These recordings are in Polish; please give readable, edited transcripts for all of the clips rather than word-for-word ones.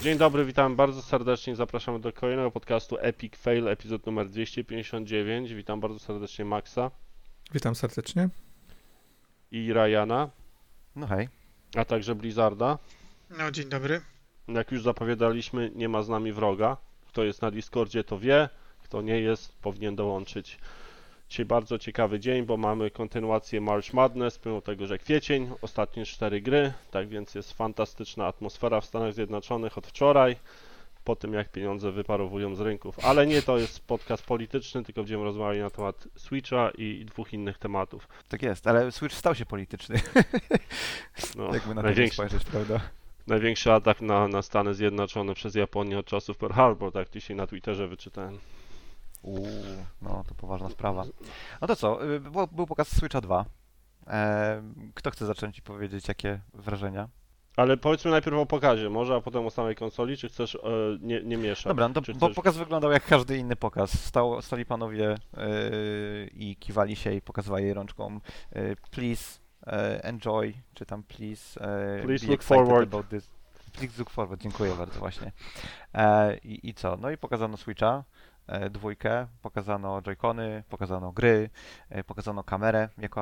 Dzień dobry, witam bardzo serdecznie. Zapraszamy do kolejnego podcastu Epic Fail, epizod numer 259. Witam bardzo serdecznie Maxa Witam serdecznie. i Ryana, No hej. a także Blizzarda. No, dzień dobry. Jak już zapowiadaliśmy, nie ma z nami wroga. Kto jest na Discordzie, to wie. Kto nie jest, powinien dołączyć. Dzisiaj bardzo ciekawy dzień, bo mamy kontynuację March Madness, pomimo tego, że kwiecień, ostatnie 4 gry, tak więc jest fantastyczna atmosfera w Stanach Zjednoczonych od wczoraj, po tym jak pieniądze wyparowują z rynków. Ale nie to jest podcast polityczny, tylko będziemy rozmawiali na temat Switcha i dwóch innych tematów. Tak jest, ale Switch stał się polityczny. No, Jakby na to nie spojrzeć, prawda? największy atak na Stany Zjednoczone przez Japonię od czasów Pearl Harbor, tak dzisiaj na Twitterze wyczytałem. No to poważna sprawa. No to co, był pokaz Switcha 2. Kto chce zacząć i powiedzieć, jakie wrażenia? Ale powiedzmy najpierw o pokazie, może, a potem o samej konsoli, czy chcesz nie mieszać? Dobra, no to, Czy bo chcesz... pokaz wyglądał jak każdy inny pokaz. Stali panowie i kiwali się i pokazywali jej rączką please enjoy, czy tam please, Please be look excited forward. about this. Please look forward, dziękuję bardzo właśnie. I co? No i pokazano Switcha. Dwójkę, pokazano Joy-Cony, pokazano gry, pokazano kamerę jako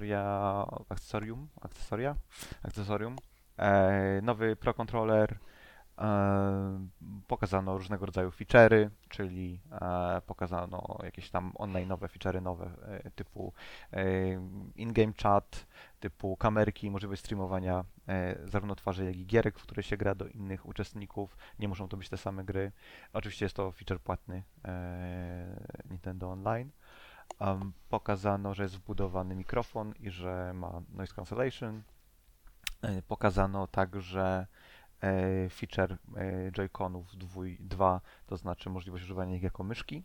akcesorium, nowy Pro Controller, pokazano różnego rodzaju feature'y, czyli pokazano jakieś tam online'owe feature'y nowe, typu in-game chat, typu kamerki, możliwość streamowania zarówno twarzy, jak i gierek, w które się gra do innych uczestników. Nie muszą to być te same gry. Oczywiście jest to feature płatny Nintendo Online. Pokazano, że jest wbudowany mikrofon i że ma noise cancellation. Pokazano także feature Joy-Conów 2, to znaczy możliwość używania ich jako myszki.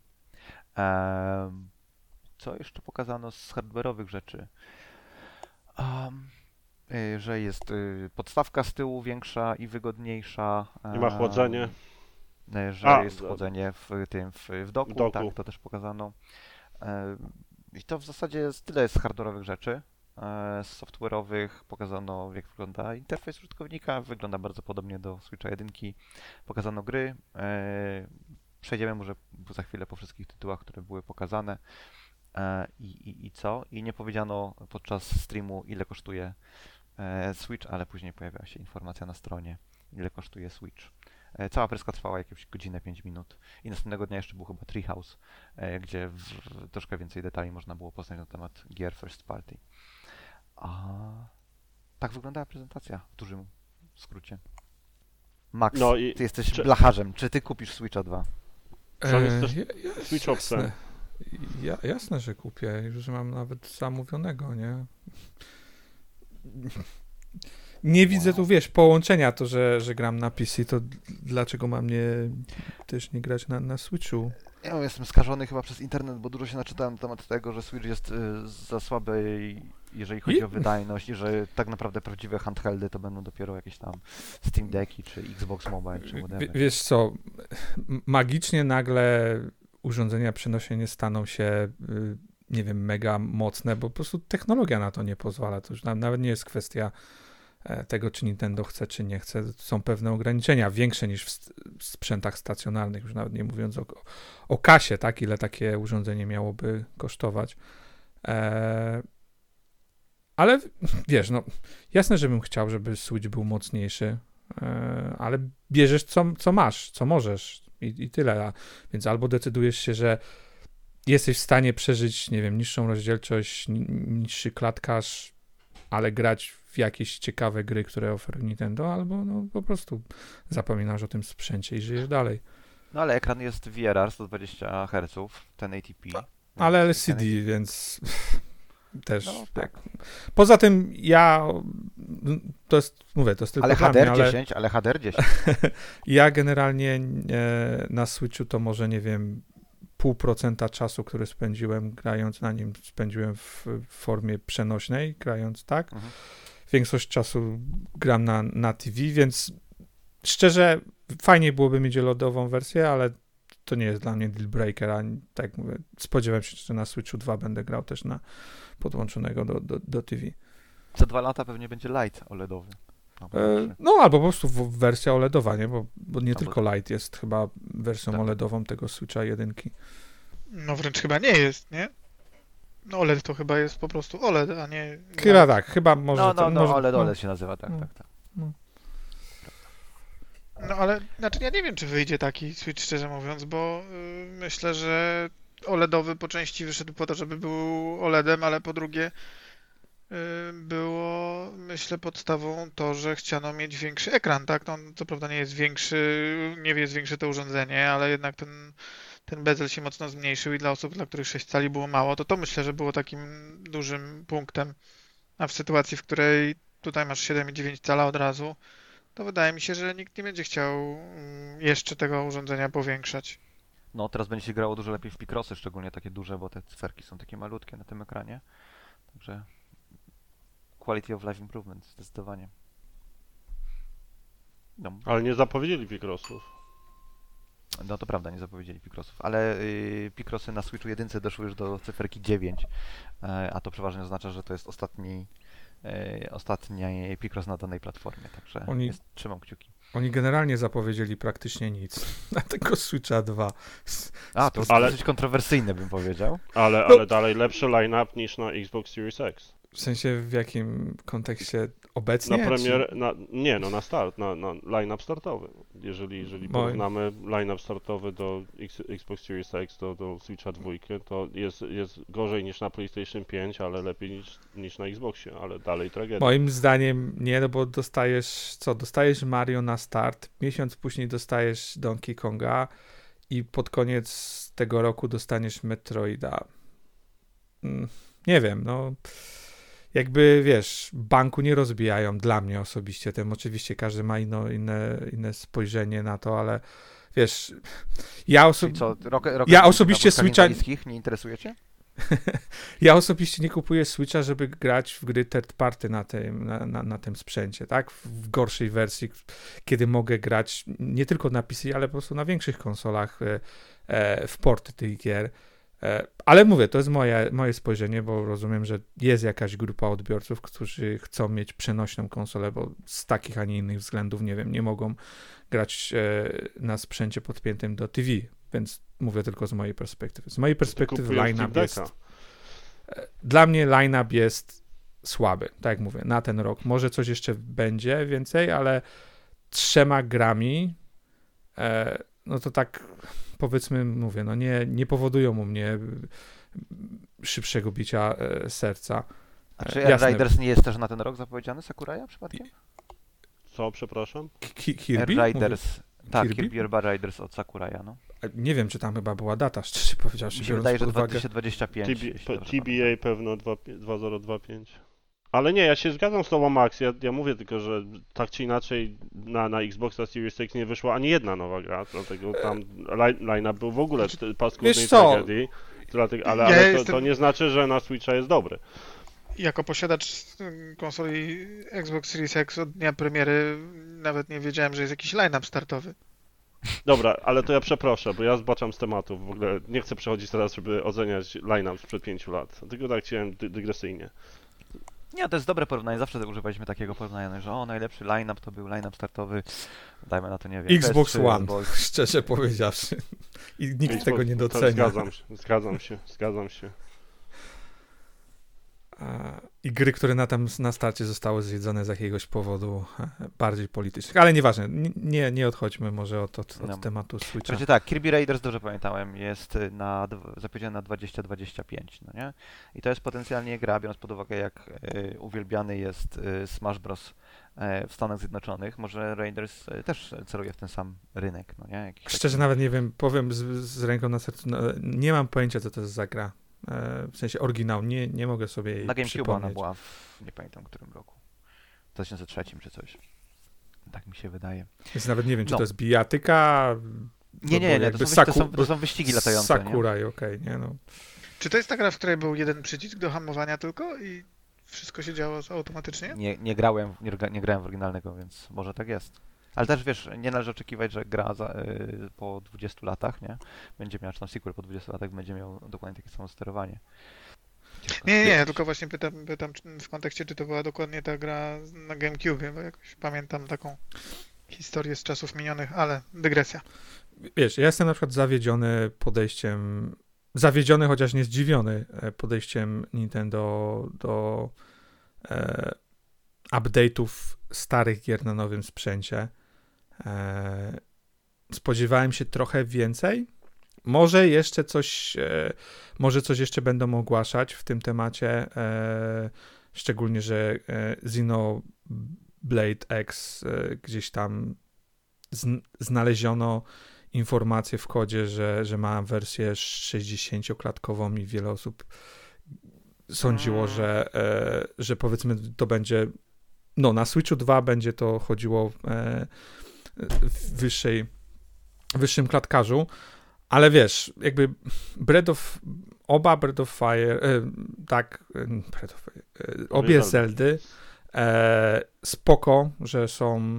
Co jeszcze pokazano z hardware'owych rzeczy? Że jest podstawka z tyłu większa i wygodniejsza. Nie ma chłodzenie. Że jest chłodzenie w doku, doku. tak, to też pokazano. I to w zasadzie jest tyle z hardware'owych rzeczy. Z software'owych pokazano, jak wygląda interfejs użytkownika, wygląda bardzo podobnie do Switcha 1. Pokazano gry. Przejdziemy może za chwilę po wszystkich tytułach, które były pokazane. I co? I nie powiedziano podczas streamu, ile kosztuje Switch, ale później pojawiła się informacja na stronie, ile kosztuje Switch. Cała preska trwała jakieś godzinę, 5 minut. I następnego dnia jeszcze był chyba Treehouse, gdzie troszkę więcej detali można było poznać na temat gier first party. Tak wyglądała prezentacja w dużym skrócie. Max, No i ty jesteś blacharzem. Czy ty kupisz Switcha 2? Czy on jest też Switch jasne. Option? Jasne, że kupię. Już mam nawet zamówionego, nie? Nie widzę tu, wiesz, połączenia to, że gram na PC, to dlaczego mam też nie grać na Switchu? Ja jestem skażony chyba przez internet, bo dużo się naczytałem na temat tego, że Switch jest za słaby, jeżeli chodzi o wydajność i że tak naprawdę prawdziwe handheldy to będą dopiero jakieś tam Steam Decki, czy Xbox Mobile, czy whatever. Wiesz co, magicznie nagle urządzenia przenoszenia staną się, nie wiem, mega mocne, bo po prostu technologia na to nie pozwala. To już nawet nie jest kwestia tego, czy Nintendo chce, czy nie chce. Są pewne ograniczenia, większe niż w sprzętach stacjonarnych, już nawet nie mówiąc o kasie, tak, ile takie urządzenie miałoby kosztować. Ale wiesz, no, jasne, żebym chciał, żeby Switch był mocniejszy, ale bierzesz co masz, co możesz i tyle. Więc albo decydujesz się, że jesteś w stanie przeżyć, nie wiem, niższą rozdzielczość, niższy klatkarz, ale grać w jakieś ciekawe gry, które oferuje Nintendo, albo no, po prostu zapominasz o tym sprzęcie i żyjesz dalej. No ale ekran jest VRR 120 Hz, 1080p. Ale LCD, więc też. No, tak. Poza tym to jest tylko Ale dla mnie, HDR 10, ale HDR 10. Ja generalnie na Switchu to może, nie wiem, 0,5% czasu, który spędziłem grając na nim, spędziłem w formie przenośnej, grając tak. Mhm. Większość czasu gram na TV, więc szczerze fajniej byłoby mieć lodową wersję, ale to nie jest dla mnie deal breaker, a tak jak mówię, spodziewam się, że na Switchu 2 będę grał też na podłączonego do TV. Za 2 lata pewnie będzie Lite OLEDowy. No albo po prostu wersja OLEDowa, nie? Bo nie Albo tylko Lite jest chyba wersją Tak. OLEDową tego Switcha 1. No wręcz chyba nie jest, nie? No OLED to chyba jest po prostu OLED, a nie... Chyba tak, chyba może... może OLED się nazywa, tak, No. tak. No ale, znaczy ja nie wiem, czy wyjdzie taki Switch, szczerze mówiąc, bo myślę, że OLEDowy po części wyszedł po to, żeby był OLEDem, ale po drugie było, myślę, podstawą to, że chciano mieć większy ekran, tak? No, on co prawda nie jest większe to urządzenie, ale jednak ten bezel się mocno zmniejszył i dla osób, dla których 6 cali było mało, to myślę, że było takim dużym punktem. A w sytuacji, w której tutaj masz 7,9 cala od razu, to wydaje mi się, że nikt nie będzie chciał jeszcze tego urządzenia powiększać. No teraz będzie się grało dużo lepiej w Picrossy, szczególnie takie duże, bo te cyferki są takie malutkie na tym ekranie. Także quality of life improvement, zdecydowanie. Ale nie zapowiedzieli Picrossów. No to prawda, nie zapowiedzieli Picrossów, ale Picrossy na Switchu 1 doszły już do cyferki 9, a to przeważnie oznacza, że to jest ostatni Picross na danej platformie, także trzymam kciuki. Oni generalnie zapowiedzieli praktycznie nic na tego Switcha 2. A, to jest dosyć kontrowersyjne, bym powiedział. Ale dalej lepszy line-up niż na Xbox Series X. W sensie w jakim kontekście obecnie? Na start, na line-up startowy. Jeżeli porównamy line-up startowy do Xbox Series X, do Switcha 2, to jest gorzej niż na PlayStation 5, ale lepiej niż na Xboxie, ale dalej tragedia. Moim zdaniem nie, no bo dostajesz Mario na start, miesiąc później dostajesz Donkey Konga i pod koniec tego roku dostaniesz Metroida. Nie wiem, no jakby, wiesz, banku nie rozbijają dla mnie osobiście. Tym oczywiście każdy ma inne spojrzenie na to, ale wiesz, ja osobiście Switcha nie interesuje cię? Ja osobiście nie kupuję Switcha, żeby grać w gry third party na tym sprzęcie, tak? W gorszej wersji, kiedy mogę grać nie tylko na PC, ale po prostu na większych konsolach w porty tych gier. Ale mówię, to jest moje spojrzenie, bo rozumiem, że jest jakaś grupa odbiorców, którzy chcą mieć przenośną konsolę, bo z takich, a nie innych względów, nie wiem, nie mogą grać na sprzęcie podpiętym do TV, więc mówię tylko z mojej perspektywy. Z mojej perspektywy line-up jest... Dla mnie line-up jest słaby, tak jak mówię, na ten rok. Może coś jeszcze będzie więcej, ale 3 grami no to tak powiedzmy, mówię, no nie powodują u mnie szybszego bicia serca. A czy Riders nie jest też na ten rok zapowiedziany, Sakuraya przypadkiem? Co, przepraszam? Kirby? Riders. Tak, Kirby Urban Riders od Sakuraya, no. Nie wiem, czy tam chyba była data, szczerze powiedziawszy. Mi się wydaje, że 2025. TBA pewno 2025. Ale nie, ja się zgadzam z tobą, Max. Ja mówię tylko, że tak czy inaczej na Xboxa Series X nie wyszła ani jedna nowa gra, dlatego tam line-up był w ogóle paskudnej tragedii. Ale to nie znaczy, że na Switcha jest dobry. Jako posiadacz konsoli Xbox Series X od dnia premiery nawet nie wiedziałem, że jest jakiś line-up startowy. Dobra, ale to ja przeproszę, bo ja zbaczam z tematu. W ogóle nie chcę przechodzić teraz, żeby oceniać line-up sprzed 5 lat. Tylko tak chciałem dygresyjnie. Nie, to jest dobre porównanie. Zawsze używaliśmy takiego porównania, że najlepszy line-up to był line-up startowy. Dajmy na to, nie wiem. Xbox One, szczerze powiedziawszy. I nikt tego nie docenia. Zgadzam się. I gry, które na starcie zostały zjedzone z jakiegoś powodu bardziej politycznych. Ale nieważne, nie odchodźmy może od tematu Switcha. Znaczy tak, Kirby Raiders, dobrze pamiętałem, jest zapowiedziany na 2025, no nie? I to jest potencjalnie gra, biorąc pod uwagę, jak uwielbiany jest Smash Bros. W Stanach Zjednoczonych. Może Raiders też celuje w ten sam rynek, no nie? Szczerze nawet nie wiem, powiem z ręką na sercu, nie mam pojęcia, co to jest za gra. W sensie oryginał, nie mogę sobie jej przypomnieć. Na GameCube ona była nie pamiętam w którym roku. W 2003 czy coś. Tak mi się wydaje. Więc nawet nie wiem, czy to jest bijatyka. Nie, to są wyścigi latające. Sakuraj, okej, nie no. Czy to jest ta gra, w której był jeden przycisk do hamowania tylko i wszystko się działo automatycznie? Nie grałem w oryginalnego, więc może tak jest. Ale też wiesz, nie należy oczekiwać, że gra po 20 latach, nie? Będzie miała, czy tam sequel po 20 latach będzie miał dokładnie takie samo sterowanie. ciężko Nie, stwierdzić. tylko właśnie pytam w kontekście, czy to była dokładnie ta gra na GameCube, bo jakoś pamiętam taką historię z czasów minionych, ale dygresja. Wiesz, ja jestem na przykład zawiedziony, chociaż nie zdziwiony podejściem Nintendo do update'ów starych gier na nowym sprzęcie. Spodziewałem się trochę więcej. Może coś jeszcze będą ogłaszać w tym temacie, szczególnie, że Xenoblade X gdzieś tam znaleziono informację w kodzie, że ma wersję 60-klatkową i wiele osób sądziło, że powiedzmy to będzie, no na Switchu 2 będzie to chodziło w wyższym klatkarzu, ale wiesz, jakby Breath of Fire, obie Zeldy spoko, że są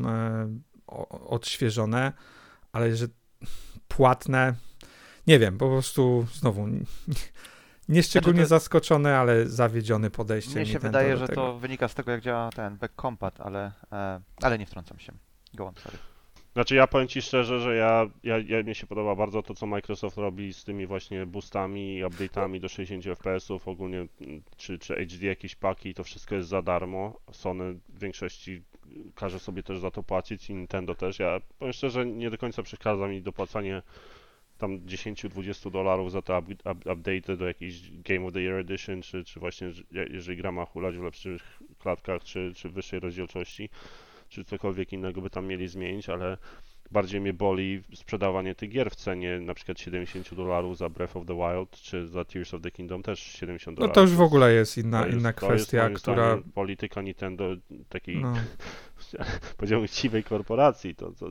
odświeżone, ale że płatne, nie wiem, po prostu znowu nieszczególnie zaskoczony, ale zawiedziony podejściem Mnie się Nintendo wydaje, do że tego. to wynika z tego, jak działa ten back compat, ale nie wtrącam się. Go on, sorry. Znaczy ja powiem Ci szczerze, że mnie się podoba bardzo to, co Microsoft robi z tymi właśnie boostami i update'ami do 60 FPS-ów, ogólnie czy HD jakieś paki, to wszystko jest za darmo. Sony w większości każe sobie też za to płacić i Nintendo też. Ja powiem szczerze, nie do końca przeszkadza mi dopłacanie tam $10-20 za te update'y do jakiejś Game of the Year Edition, czy właśnie jeżeli gra ma hulać w lepszych klatkach, czy wyższej rozdzielczości, czy cokolwiek innego by tam mieli zmienić, ale bardziej mnie boli sprzedawanie tych gier w cenie na przykład $70 za Breath of the Wild, czy za Tears of the Kingdom też $70. No to już w ogóle jest inna to kwestia, jest moim która... zdaniem polityka Nintendo takiej, No. powiedziałbym, chciwej korporacji.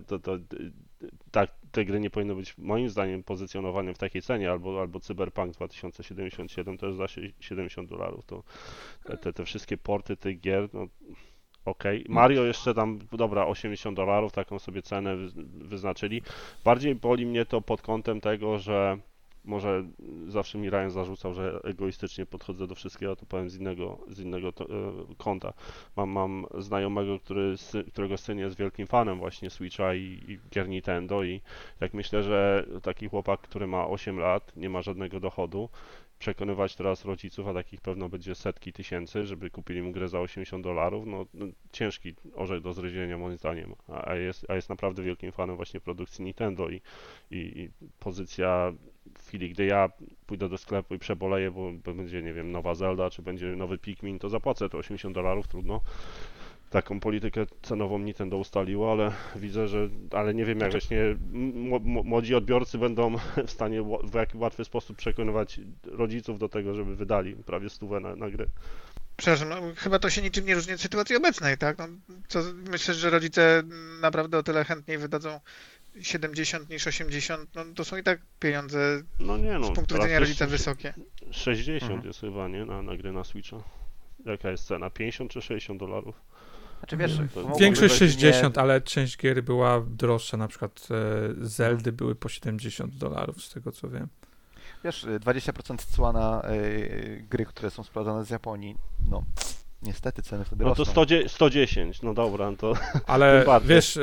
Tak, te gry nie powinny być moim zdaniem pozycjonowane w takiej cenie, albo Cyberpunk 2077 to jest za $70. To te wszystkie porty tych gier, no okej. Mario jeszcze tam, dobra, $80, taką sobie cenę wyznaczyli. Bardziej boli mnie to pod kątem tego, że może zawsze mi Ryan zarzucał, że egoistycznie podchodzę do wszystkiego, to powiem z innego kąta. Mam znajomego, którego syn jest wielkim fanem właśnie Switcha i gier Nintendo i jak myślę, że taki chłopak, który ma 8 lat, nie ma żadnego dochodu, przekonywać teraz rodziców, a takich pewno będzie setki tysięcy, żeby kupili mu grę za $80, no ciężki orzech do zgryzienia moim zdaniem, a jest naprawdę wielkim fanem właśnie produkcji Nintendo i pozycja w chwili, gdy ja pójdę do sklepu i przeboleję, bo będzie, nie wiem, nowa Zelda, czy będzie nowy Pikmin, to zapłacę to $80, trudno. Taką politykę cenową Nintendo ustaliło, ale widzę, ale nie wiem, jak właśnie młodzi odbiorcy będą w stanie w jaki łatwy sposób przekonywać rodziców do tego, żeby wydali prawie 100 na grę. Przepraszam, no, chyba to się niczym nie różni od sytuacji obecnej, tak? No, myślę, że rodzice naprawdę o tyle chętniej wydadzą 70 niż 80, no to są i tak pieniądze No nie no, z punktu widzenia rodzica wysokie. 60 jest chyba, nie? Na gry na Switcha. Jaka jest cena? 50 czy $60? Znaczy wiesz, Większość 60, ale część gier była droższa, na przykład Zeldy były po $70, z tego co wiem. Wiesz, 20% cła na gry, które są sprowadzane z Japonii, no niestety ceny wtedy No to rosną. 110, no dobra, to... Ale bardziej. wiesz,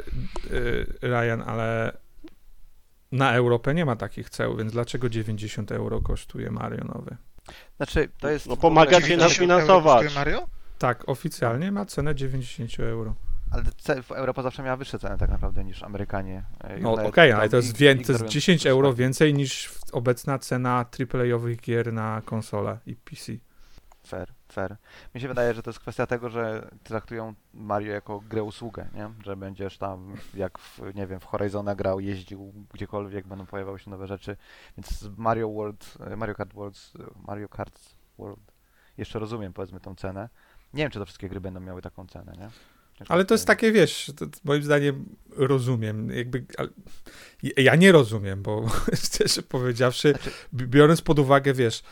Ryan, ale na Europę nie ma takich ceł, więc dlaczego €90 kosztuje Mario nowy? Znaczy, to jest... No pomagacie nas 90 finansować. euro kosztuje Mario? Tak, oficjalnie ma cenę €90. Ale Europa zawsze miała wyższe ceny tak naprawdę niż Amerykanie. No Nawet okej, tam ale to jest ignorując 10 to euro fakt. więcej niż obecna cena AAA-owych gier na konsolę i PC. Fair. Mi się wydaje, że to jest kwestia tego, że traktują Mario jako grę usługę, nie? Że będziesz tam, jak nie wiem, w Horizona grał, jeździł gdziekolwiek, będą pojawiały się nowe rzeczy. Więc Mario Kart World, jeszcze rozumiem, powiedzmy, tą cenę. Nie wiem, czy to wszystkie gry będą miały taką cenę, nie? Ciężko Ale to jest takie, wiesz, moim zdaniem rozumiem, ja nie rozumiem, bo szczerze powiedziawszy, biorąc pod uwagę, wiesz,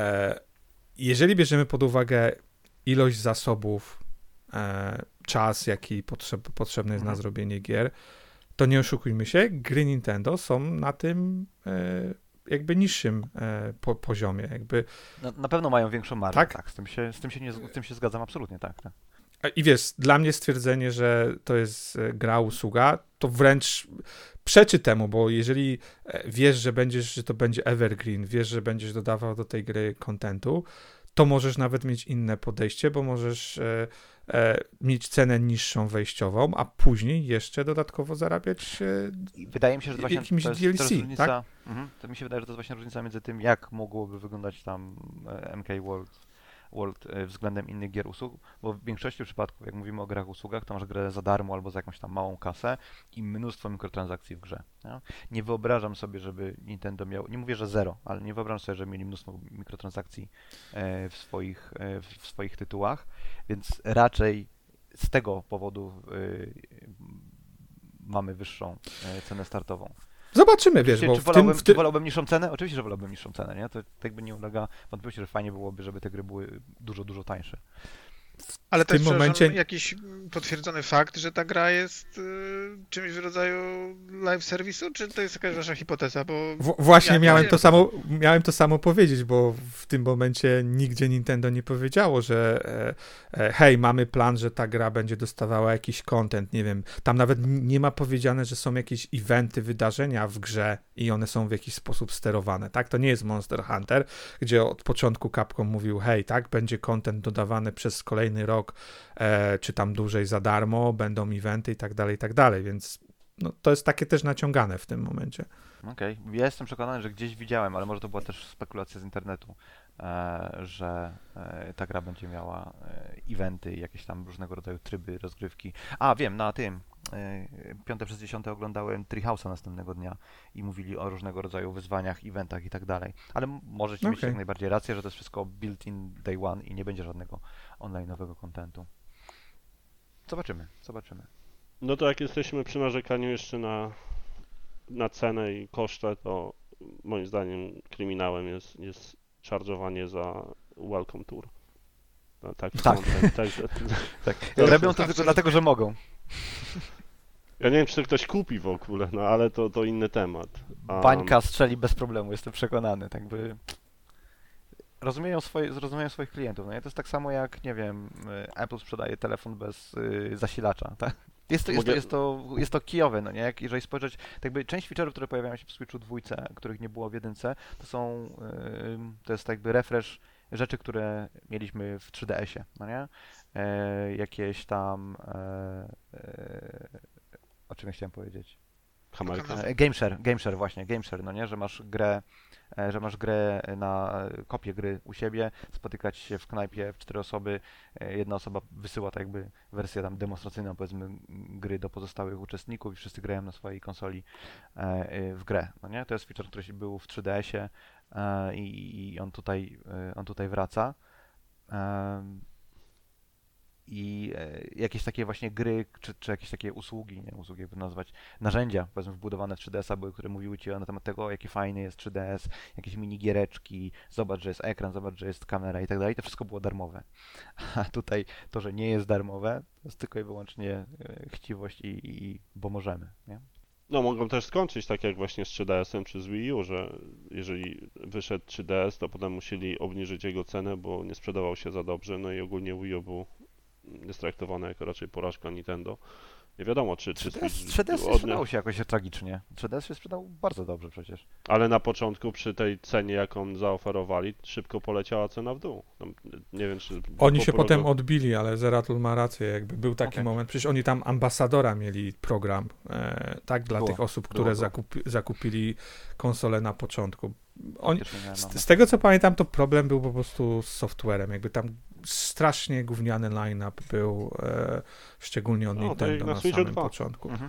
jeżeli bierzemy pod uwagę ilość zasobów, czas, jaki potrzebny jest na zrobienie gier, to nie oszukujmy się, gry Nintendo są na tym jakby niższym poziomie. Jakby. Na pewno mają większą marżę, Tak? tak. Z tym się zgadzam absolutnie, tak. I wiesz, dla mnie stwierdzenie, że to jest gra usługa, to wręcz przeczy temu, bo jeżeli wiesz, że to będzie evergreen, wiesz, że będziesz dodawał do tej gry kontentu, to możesz nawet mieć inne podejście, bo możesz mieć cenę niższą wejściową, a później jeszcze dodatkowo zarabiać I wydaje mi się, że to właśnie jakimś to jest DLC, różnica, tak? To mi się wydaje, że to jest właśnie różnica między tym, jak mogłoby wyglądać tam MK World względem innych gier usług, bo w większości przypadków, jak mówimy o grach usługach, to masz grę za darmo albo za jakąś tam małą kasę i mnóstwo mikrotransakcji w grze. Nie wyobrażam sobie, żeby Nintendo miał, nie mówię, że zero, ale nie wyobrażam sobie, żeby mieli mnóstwo mikrotransakcji w swoich tytułach, więc raczej z tego powodu mamy wyższą cenę startową. Zobaczymy, wiesz, bo Czy wolałbym niższą cenę? Oczywiście, że wolałbym niższą cenę, nie? To jakby nie ulega wątpliwości, że fajnie byłoby, żeby te gry były dużo, dużo tańsze. Ale w to tym jest momencie- jakiś potwierdzony fakt, że ta gra jest czymś w rodzaju live serwisu, czy to jest jakaś wasza hipoteza? Bo Właśnie ja miałem to samo powiedzieć, bo w tym momencie nigdzie Nintendo nie powiedziało, że hej, mamy plan, że ta gra będzie dostawała jakiś content, nie wiem, tam nawet nie ma powiedziane, że są jakieś eventy, wydarzenia w grze i one są w jakiś sposób sterowane, tak? To nie jest Monster Hunter, gdzie od początku Capcom mówił, hej, tak, będzie content dodawany przez kolejny rok, czy tam dłużej za darmo, będą eventy i tak dalej, więc no, to jest takie też naciągane w tym momencie. Okej. Ja jestem przekonany, że gdzieś widziałem, ale może to była też spekulacja z internetu, że ta gra będzie miała eventy, jakieś tam różnego rodzaju tryby, rozgrywki. A, wiem, na tym 5/10 oglądałem Treehouse'a następnego dnia i mówili o różnego rodzaju wyzwaniach, eventach i tak dalej. Ale możecie mieć Okej. jak najbardziej rację, że to jest wszystko built-in day one i nie będzie żadnego online'owego kontentu. Zobaczymy. No to jak jesteśmy przy narzekaniu jeszcze na cenę i kosztę, to moim zdaniem kryminałem jest charge'owanie za Welcome Tour. Taki Tak. content. Tak. To- Robią to tylko dlatego, że mogą. Ja nie wiem, czy to ktoś kupi w ogóle, no ale to inny temat. Bańka strzeli bez problemu, jestem przekonany. Tak by rozumieją swoich klientów. No nie? To jest tak samo jak, nie wiem, Apple sprzedaje telefon bez zasilacza, tak? Jest to kijowe, no nie? Jeżeli spojrzeć, tak jakby część feature'ów, które pojawiają się w Switchu 2, których nie było w 1, to jest tak jakby refresh rzeczy, które mieliśmy w 3DS-ie, no nie? Jakieś tam o czym ja chciałem powiedzieć? Kamerka. Gameshare właśnie, Gameshare, no nie, że masz grę na kopię gry u siebie, spotykać się w knajpie w 4 osoby, jedna osoba wysyła tak jakby wersję tam demonstracyjną, powiedzmy, gry do pozostałych uczestników i wszyscy grają na swojej konsoli w grę, no nie, to jest feature, który był w 3DS-ie i on tutaj wraca. I jakieś takie właśnie gry, czy jakieś takie usługi, nie usługi jakby nazwać, narzędzia, powiedzmy, wbudowane w 3DS-a były, które mówiły ci na temat tego, jaki fajny jest 3DS, jakieś minigiereczki, zobacz, że jest ekran, zobacz, że jest kamera i tak dalej, to wszystko było darmowe. A tutaj to, że nie jest darmowe, to jest tylko i wyłącznie chciwość bo możemy, nie? No mogą też skończyć tak jak właśnie z 3DS-em czy z Wii U, że jeżeli wyszedł 3DS, to potem musieli obniżyć jego cenę, bo nie sprzedawał się za dobrze, no i ogólnie Wii U był jest traktowany jako raczej porażka Nintendo. Nie wiadomo, czy 3DS nie sprzedał się jakoś tragicznie. 3DS się sprzedał bardzo dobrze przecież. Ale na początku przy tej cenie, jaką zaoferowali, szybko poleciała cena w dół. No, nie wiem, czy... Oni się potem odbili, ale Zeratul ma rację, jakby był taki Okej. moment, przecież oni tam ambasadora mieli program, tak, dla Było, tych osób, które było. zakupili konsolę na początku. Oni, Faktycznie miałem, no. z tego co pamiętam, to problem był po prostu z softwarem, jakby tam strasznie gówniany line-up był, szczególnie od No, to Nintendo jak na na Switchu samym 2. początku. Mhm.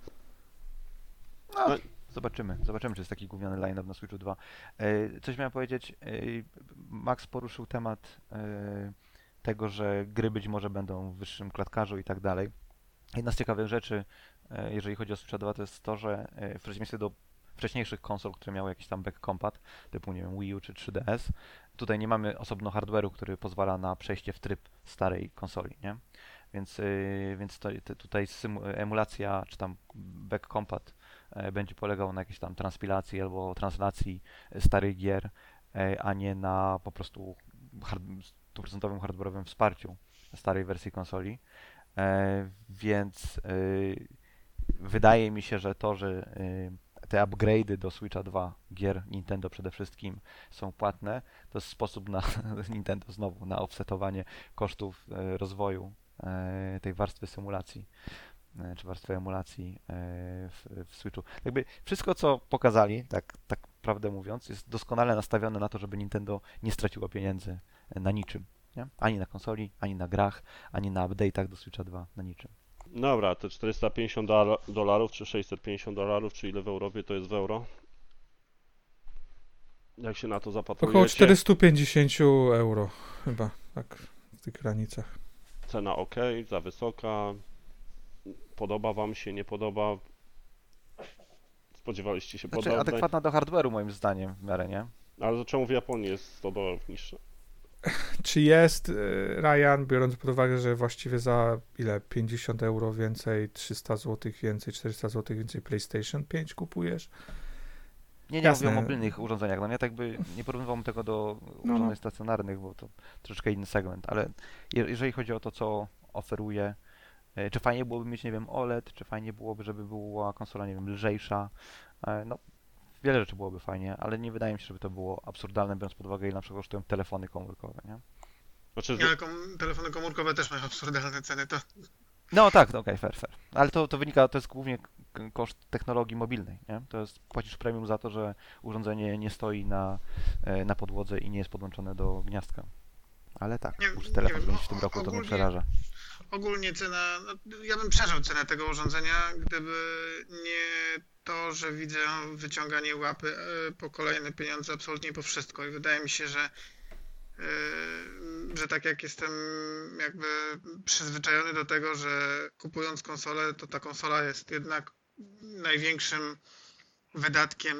No. No, zobaczymy, czy jest taki gówniany line-up na Switchu 2. Coś miałem powiedzieć, Max poruszył temat tego, że gry być może będą w wyższym klatkarzu i tak dalej. Jedna z ciekawych rzeczy, jeżeli chodzi o Switcha 2, to jest to, że w przeciwieństwie do wcześniejszych konsol, które miały jakiś tam back compat, typu, nie wiem, Wii U czy 3DS, tutaj nie mamy osobno hardware'u, który pozwala na przejście w tryb starej konsoli, nie? Więc tutaj emulacja, czy tam back compat będzie polegał na jakiejś tam transpilacji albo translacji starych gier, a nie na po prostu 100% hardware'owym wsparciu starej wersji konsoli. Więc wydaje mi się, że to, że te upgrade'y do Switcha 2 gier Nintendo przede wszystkim są płatne, to jest sposób na Nintendo znowu na offsetowanie kosztów rozwoju tej warstwy symulacji czy warstwy emulacji w Switchu. Jakby wszystko, co pokazali, tak prawdę mówiąc, jest doskonale nastawione na to, żeby Nintendo nie straciło pieniędzy na niczym. Nie? Ani na konsoli, ani na grach, ani na update'ach do Switcha 2, na niczym. Dobra, te $450 czy $650, czy ile w Europie to jest w euro? Jak się na to zapatrujecie? Około 450 euro chyba, tak, w tych granicach. Cena ok, za wysoka. Podoba wam się, nie podoba? Spodziewaliście się Znaczy podobnej? adekwatna do hardware'u moim zdaniem w miarę, nie? Ale czemu w Japonii jest $100 niższe? Czy jest, Ryan, biorąc pod uwagę, że właściwie za ile? 50 euro więcej, 300 zł więcej, 400 zł więcej PlayStation 5 kupujesz? Nie Jasne. mówię o mobilnych urządzeniach, no nie, tak by nie porównywałbym tego do urządzeń stacjonarnych, bo to troszeczkę inny segment, ale jeżeli chodzi o to, co oferuje, czy fajnie byłoby mieć, nie wiem, OLED, czy fajnie byłoby, żeby była konsola, nie wiem, lżejsza, no wiele rzeczy byłoby fajnie, ale nie wydaje mi się, żeby to było absurdalne, biorąc pod uwagę, ile na przykład kosztują telefony komórkowe, nie? Znaczy, Ale telefony komórkowe też mają absurdalne ceny, to No tak, no okej, fair. Ale to wynika, to jest głównie koszt technologii mobilnej, nie? To jest, płacisz premium za to, że urządzenie nie stoi na podłodze i nie jest podłączone do gniazdka. Ale tak, Nie- muszę nie telefon wiem, zmienić w tym roku, to mnie ogólnie- przeraża. ogólnie cena, no, ja bym przeżył cenę tego urządzenia, gdyby nie to, że widzę wyciąganie łapy po kolejne pieniądze absolutnie po wszystko i wydaje mi się, że tak jak jestem jakby przyzwyczajony do tego, że kupując konsolę, to ta konsola jest jednak największym wydatkiem,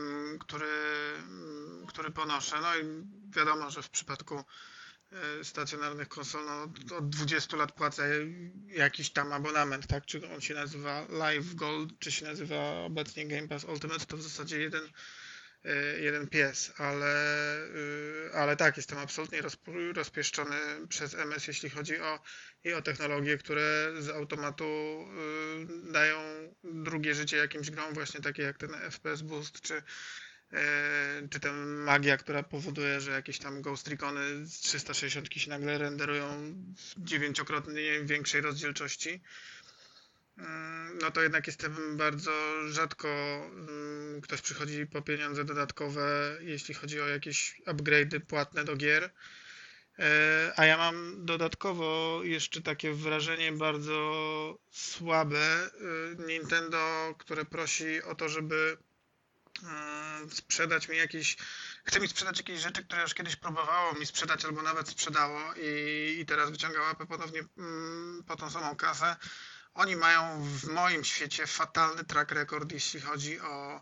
który ponoszę. No i wiadomo, że w przypadku stacjonarnych konsol, no, od 20 lat płacę jakiś tam abonament, tak? Czy on się nazywa Live Gold, czy się nazywa obecnie Game Pass Ultimate, to w zasadzie jeden pies, ale tak, jestem absolutnie rozpieszczony przez MS, jeśli chodzi o technologie, które z automatu dają drugie życie jakimś grom, właśnie takie jak ten FPS Boost, czy ten magia, która powoduje, że jakieś tam Ghost Recony z 360 się nagle renderują w 9-krotnie większej rozdzielczości. No to jednak jestem bardzo rzadko ktoś przychodzi po pieniądze dodatkowe, jeśli chodzi o jakieś upgrade'y płatne do gier. A ja mam dodatkowo jeszcze takie wrażenie bardzo słabe Nintendo, które prosi o to, żeby sprzedać mi chce mi sprzedać jakieś rzeczy, które już kiedyś próbowało mi sprzedać albo nawet sprzedało i teraz wyciąga łapę ponownie po tą samą kasę. Oni mają w moim świecie fatalny track record, jeśli chodzi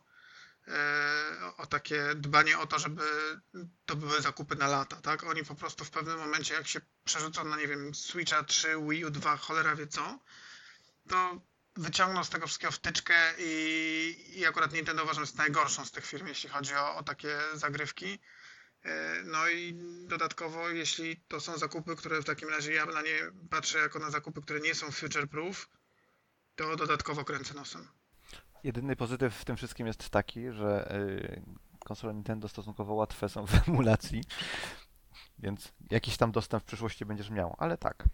o takie dbanie o to, żeby to były zakupy na lata, tak? Oni po prostu w pewnym momencie, jak się przerzucą na, nie wiem, Switcha 3, Wii U 2, cholera wie co, to wyciągną z tego wszystkiego wtyczkę i akurat Nintendo uważam jest najgorszą z tych firm, jeśli chodzi o takie zagrywki. No i dodatkowo, jeśli to są zakupy, które w takim razie ja na nie patrzę jako na zakupy, które nie są future proof, to dodatkowo kręcę nosem. Jedyny pozytyw w tym wszystkim jest taki, że konsole Nintendo stosunkowo łatwe są w emulacji, więc jakiś tam dostęp w przyszłości będziesz miał, ale tak.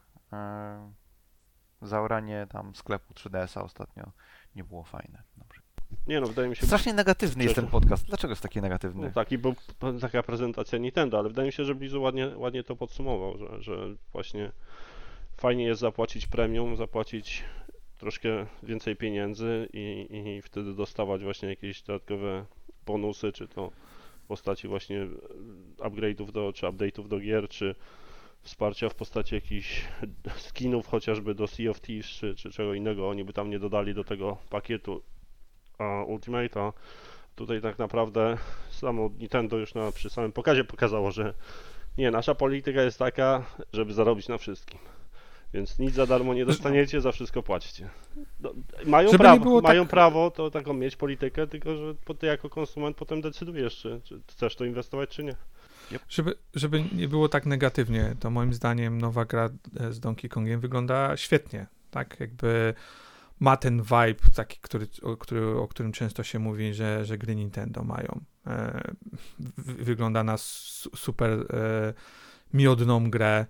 Zaoranie tam sklepu 3DS-a ostatnio nie było fajne. Dobrze. nie no, wydaje mi się... Strasznie negatywny jest ten podcast. Dlaczego jest taki negatywny? No, taki był taka prezentacja Nintendo, ale wydaje mi się, że Blizu ładnie to podsumował, że właśnie fajnie jest zapłacić premium, zapłacić troszkę więcej pieniędzy i wtedy dostawać właśnie jakieś dodatkowe bonusy, czy to w postaci właśnie upgrade'ów czy update'ów do gier, czy wsparcia w postaci jakichś skinów chociażby do Sea of Thieves, czy czego innego. Oni by tam nie dodali do tego pakietu Ultimate'a. Tutaj tak naprawdę samo Nintendo już przy samym pokazie pokazało, że nie, nasza polityka jest taka, żeby zarobić na wszystkim. Więc nic za darmo nie dostaniecie, za wszystko płaćcie. No, mają Żeby prawo, nie było mają tak- prawo to taką mieć politykę, tylko że ty jako konsument potem decydujesz, czy chcesz to inwestować, czy nie. Żeby nie było tak negatywnie, to moim zdaniem nowa gra z Donkey Kongiem wygląda świetnie, tak? Jakby ma ten vibe taki, o którym często się mówi, że gry Nintendo mają. Wygląda na super miodną grę,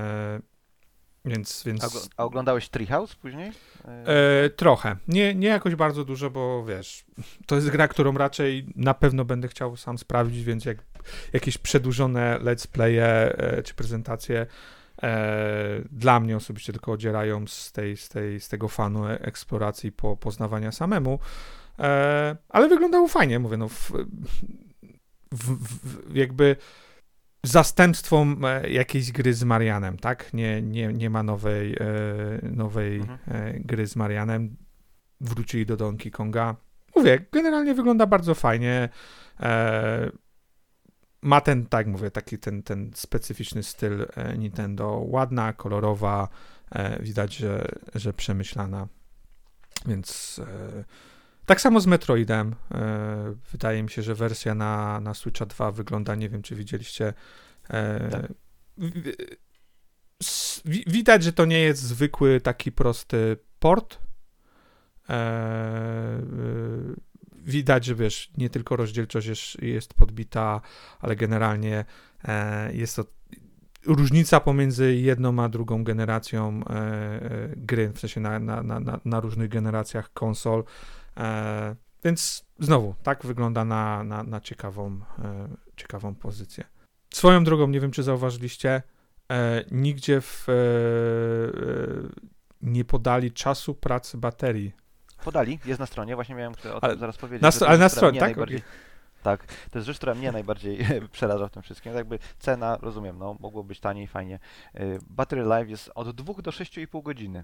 więc A oglądałeś Treehouse później? trochę. Nie jakoś bardzo dużo, bo wiesz, to jest gra, którą raczej na pewno będę chciał sam sprawdzić, więc jak jakieś przedłużone let's playe czy prezentacje dla mnie osobiście tylko odzierają z tego fanu eksploracji poznawania samemu, ale wyglądało fajnie, mówię, no jakby zastępstwo jakiejś gry z Marianem, tak? Nie ma nowej gry z Marianem. Wrócili do Donkey Konga. Mówię, generalnie wygląda bardzo fajnie. Ma ten, tak mówię, taki ten specyficzny styl Nintendo. Ładna, kolorowa, widać, że przemyślana. Więc tak samo z Metroidem. Wydaje mi się, że wersja na Switcha 2 wygląda, nie wiem, czy widzieliście. Tak. Widać, że to nie jest zwykły, taki prosty port. Widać, że wiesz, nie tylko rozdzielczość jest podbita, ale generalnie jest to różnica pomiędzy jedną a drugą generacją gry, w sensie na różnych generacjach konsol. Więc znowu, tak wygląda na ciekawą pozycję. Swoją drogą, nie wiem, czy zauważyliście, nigdzie nie podali czasu pracy baterii. Podali, jest na stronie, właśnie miałem o tym zaraz powiedzieć. Ale na rzecz, która stronie, mnie tak? najbardziej- Tak, to jest rzecz, która mnie najbardziej przeraża w tym wszystkim. Jakby cena, rozumiem, no, mogło być taniej, fajnie. Battery life jest od 2 do 6,5 godziny.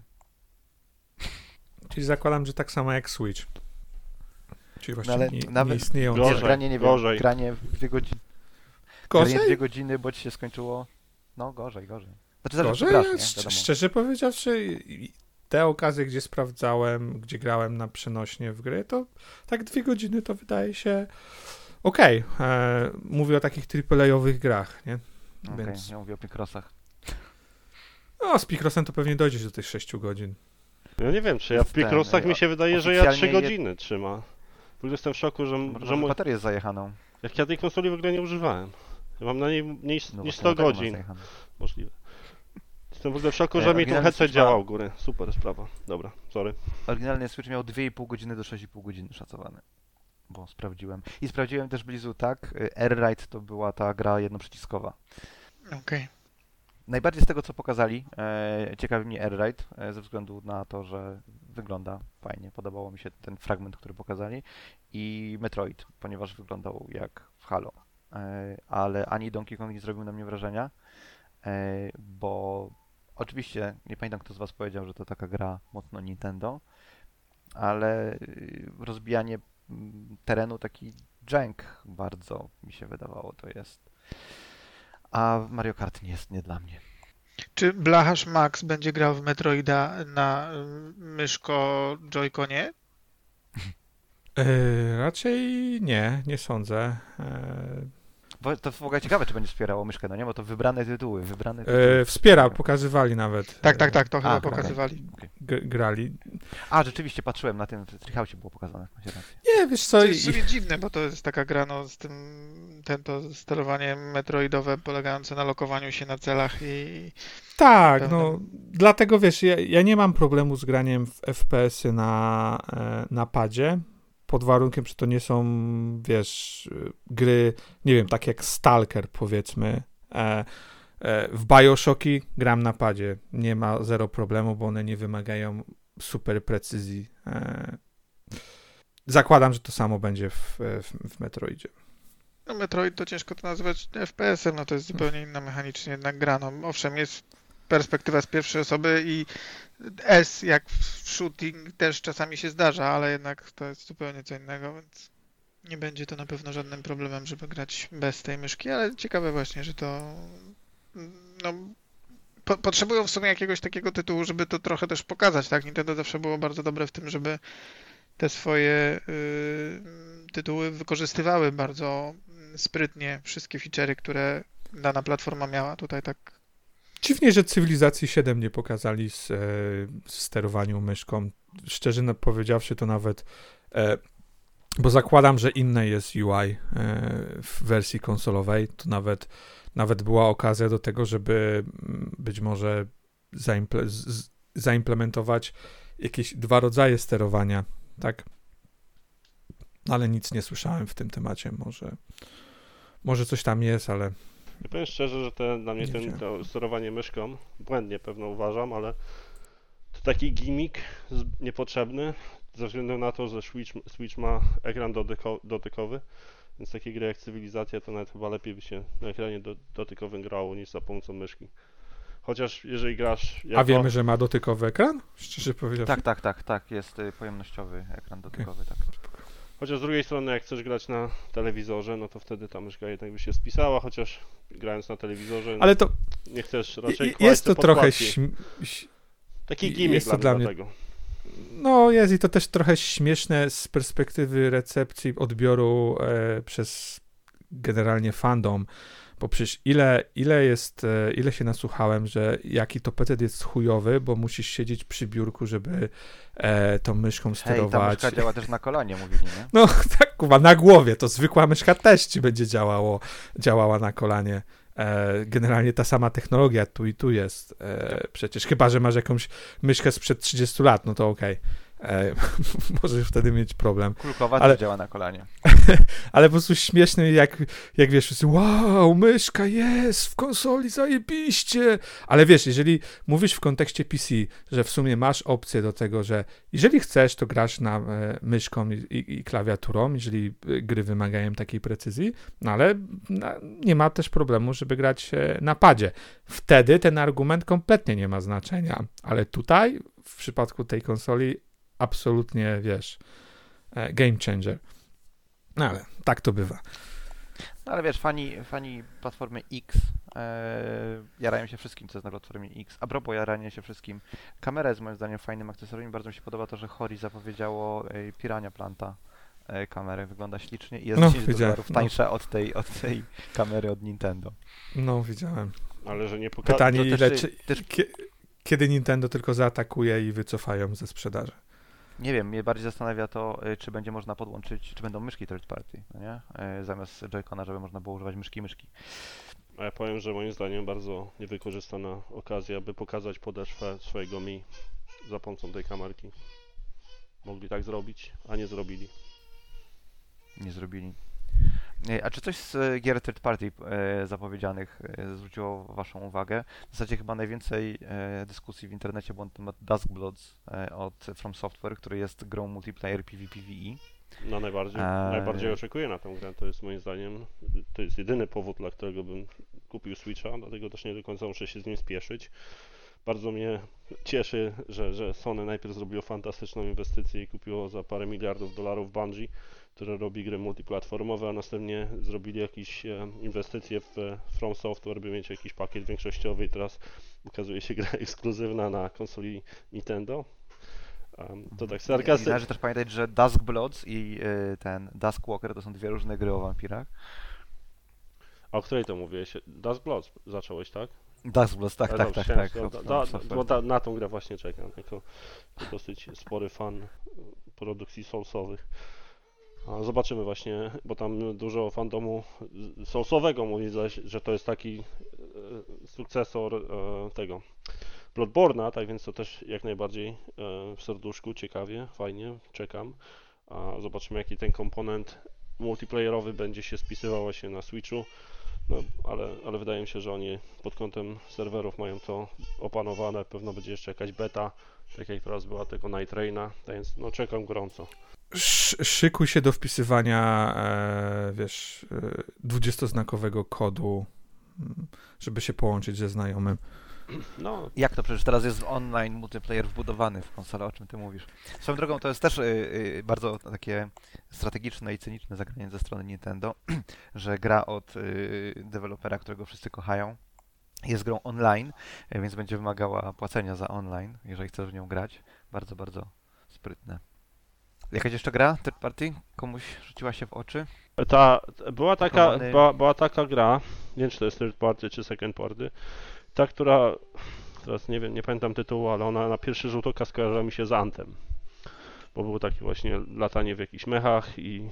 Czyli zakładam, że tak samo jak Switch. Czyli właśnie ale nie nawet- istnieją. Gorzej, Jest granie, nie wiem, gorzej. granie w 2 godziny. Gorzej? Granie 2 godziny, bo ci się skończyło. No, gorzej. Znaczy, zależy, Gorzej? co grasz, nie? Wiadomo. Szczerze powiedziawszy, te okazje, gdzie sprawdzałem, gdzie grałem na przenośnie w gry, to tak 2 godziny to wydaje się okej. Mówię o takich AAA-owych grach, nie? Okej, Więc ja mówię o Picrossach. no, z Picrossem to pewnie dojdziesz do tych 6 godzin. Ja nie wiem, czy ja w Jest ten, Picrossach mi się wydaje, że ja 3 oficjalnie godziny trzyma. W ogóle jestem w szoku, że Może bateria jest zajechaną. jak ja tej konsoli w ogóle nie używałem. Ja mam na niej mniej No niż właśnie 100 dlatego masz godzin. zajechane. Możliwe. Jestem w ogóle w szoku, że mi ten oryginalny headset Switch ma- działał u góry. Super sprawa. Dobra, sorry. Oryginalny Switch miał 2,5 godziny do 6,5 godziny szacowany. Bo sprawdziłem. I sprawdziłem też Blizu, tak. Air-Ride to była ta gra jednoprzyciskowa. Okej. Najbardziej z tego, co pokazali, ciekawi mnie Air-Ride, ze względu na to, że wygląda fajnie. Podobało mi się ten fragment, który pokazali. I Metroid, ponieważ wyglądał jak w Halo. Ale ani Donkey Kong nie zrobił na mnie wrażenia, bo oczywiście, nie pamiętam, kto z was powiedział, że to taka gra mocno Nintendo, ale rozbijanie terenu, taki jank bardzo mi się wydawało, to jest. A Mario Kart nie dla mnie. Czy Blacharz Max będzie grał w Metroida na myszko Joy-Conie? Raczej nie sądzę. Bo to w ogóle ciekawe, czy będzie wspierało myszkę, no nie? Bo to wybrane tytuły. Wspiera, pokazywali nawet. Tak, to chyba okej. pokazywali. Grali. A, rzeczywiście, patrzyłem na tym, w Treehouse było pokazane. Macie rację. Nie, wiesz co, To jest sobie dziwne, bo to jest taka gra no, z tym to sterowanie metroidowe polegające na lokowaniu się na celach i tak, pewnym- no, dlatego wiesz, ja nie mam problemu z graniem w FPS-y na padzie, pod warunkiem, że to nie są, wiesz, gry, nie wiem, tak jak Stalker, powiedzmy. W Bioshocki gram na padzie, nie ma zero problemu, bo one nie wymagają super precyzji. Zakładam, że to samo będzie w Metroidzie. no Metroid to ciężko to nazwać FPS-em, no to jest zupełnie inna mechanicznie jednak gra. No, owszem, jest perspektywa z pierwszej osoby i S jak w shooting też czasami się zdarza, ale jednak to jest zupełnie co innego, więc nie będzie to na pewno żadnym problemem, żeby grać bez tej myszki, ale ciekawe właśnie, że to no potrzebują w sumie jakiegoś takiego tytułu, żeby to trochę też pokazać, tak? Nintendo zawsze było bardzo dobre w tym, żeby te swoje tytuły wykorzystywały bardzo sprytnie wszystkie feature'y, które dana platforma miała. Tutaj tak. Dziwnie, że Cywilizacji 7 nie pokazali z sterowaniu myszką. Szczerze powiedziawszy, to nawet bo zakładam, że inne jest UI w wersji konsolowej, to nawet była okazja do tego, żeby być może zaimplementować jakieś 2 rodzaje sterowania, tak? Ale nic nie słyszałem w tym temacie, może coś tam jest, ale Ja powiem szczerze, że dla mnie Nie to sterowanie myszką, błędnie pewno uważam, ale to taki gimmick niepotrzebny, ze względu na to, że Switch ma ekran dotykowy, więc takie gry jak Cywilizacja to nawet chyba lepiej by się na ekranie dotykowym grało niż za pomocą myszki. Chociaż jeżeli grasz A wiemy, że ma dotykowy ekran? Szczerze powiedziawszy? Tak, jest pojemnościowy ekran dotykowy, tak. Chociaż z drugiej strony, jak chcesz grać na telewizorze, no to wtedy ta myszka jednak by się spisała, chociaż grając na telewizorze, Ale to nie chcesz raczej jest to trochę taki gimmick jest to dla mnie. No jest i to też trochę śmieszne z perspektywy recepcji, odbioru przez generalnie fandom, bo przecież ile się nasłuchałem, że jaki to PC jest chujowy, bo musisz siedzieć przy biurku, żeby tą myszką sterować. Ta myszka działa też na kolanie, mówili, nie? No tak, kurwa, na głowie, to zwykła myszka też ci będzie działała na kolanie. Generalnie ta sama technologia tu i tu jest. Przecież chyba, że masz jakąś myszkę sprzed 30 lat, no to okej. Możesz wtedy mieć problem. Kulkowa Ale- też działa na kolanie. Ale po prostu śmieszny, jak wiesz, wszyscy, wow, myszka jest w konsoli, zajebiście. Ale wiesz, jeżeli mówisz w kontekście PC, że w sumie masz opcję do tego, że jeżeli chcesz, to grasz na myszką i klawiaturą, jeżeli gry wymagają takiej precyzji, no ale nie ma też problemu, żeby grać na padzie. Wtedy ten argument kompletnie nie ma znaczenia. Ale tutaj, w przypadku tej konsoli, absolutnie, wiesz, game changer. No ale tak to bywa. No ale wiesz, fani Platformy X jarają się wszystkim, co jest na Platformie X. A propos jarania się wszystkim, kamera jest moim zdaniem fajnym akcesorium. Bardzo mi się podoba to, że Hori zapowiedziało Piranha Planta kamerę. Wygląda ślicznie i jest No, 10 widziałem, dolarów tańsza od tej kamery od Nintendo. No, widziałem. Ale że nie Pytanie, to ile, też- kiedy Nintendo tylko zaatakuje i wycofają ze sprzedaży. Nie wiem, mnie bardziej zastanawia to, czy będzie można podłączyć, czy będą myszki third party, no nie? Zamiast Joy-Cona, żeby można było używać myszki. A ja powiem, że moim zdaniem bardzo niewykorzystana okazja, by pokazać podeszwę swojego Mi za pomocą tej kamerki. Mogli tak zrobić, a nie zrobili. Nie zrobili. A czy coś z gier third party zapowiedzianych zwróciło waszą uwagę? W zasadzie chyba najwięcej dyskusji w internecie było na temat Duskbloods od From Software, który jest grą multiplayer PvPvE. No najbardziej oczekuję na tę grę, to jest moim zdaniem, to jest jedyny powód, dla którego bym kupił Switcha, dlatego też nie do końca muszę się z nim spieszyć. Bardzo mnie cieszy, że Sony najpierw zrobiło fantastyczną inwestycję i kupiło za parę miliardów dolarów Bungie, które robi gry multiplatformowe, a następnie zrobili jakieś inwestycje w From Software, by mieć jakiś pakiet większościowy i teraz ukazuje się gra ekskluzywna na konsoli Nintendo. To tak I należy też pamiętać, że Duskbloods i ten Duskwalker to są dwie różne gry o wampirach. A o której to mówiłeś? Duskbloods zacząłeś, tak? Duskbloods, tak. Na tą grę właśnie czekam, jako dosyć spory fan produkcji Soulsowych. Zobaczymy właśnie, bo tam dużo fandomu Soulsowego mówi, że to jest taki sukcesor tego Bloodborne'a, tak więc to też jak najbardziej w serduszku, ciekawie, fajnie, czekam. Zobaczymy, jaki ten komponent multiplayerowy będzie się spisywał właśnie na Switchu. No, ale wydaje mi się, że oni pod kątem serwerów mają to opanowane, pewno będzie jeszcze jakaś beta, tak jak teraz była tego Night Raina, tak więc no czekam gorąco. Szykuj się do wpisywania, 20-znakowego kodu, żeby się połączyć ze znajomym. No, Jak to przecież teraz jest online multiplayer wbudowany w konsolę, o czym ty mówisz? Swoją drogą to jest też bardzo takie strategiczne i cyniczne zagranie ze strony Nintendo, że gra od dewelopera, którego wszyscy kochają, jest grą online, więc będzie wymagała płacenia za online, jeżeli chcesz w nią grać. Bardzo, bardzo sprytne. Jakaś jeszcze gra third party? Komuś rzuciła się w oczy? Była taka gra, nie wiem czy to jest third party czy second party, ta, która, teraz nie wiem, nie pamiętam tytułu, ale ona na pierwszy rzut oka skojarzyła mi się z Anthem, bo było takie właśnie latanie w jakichś mechach i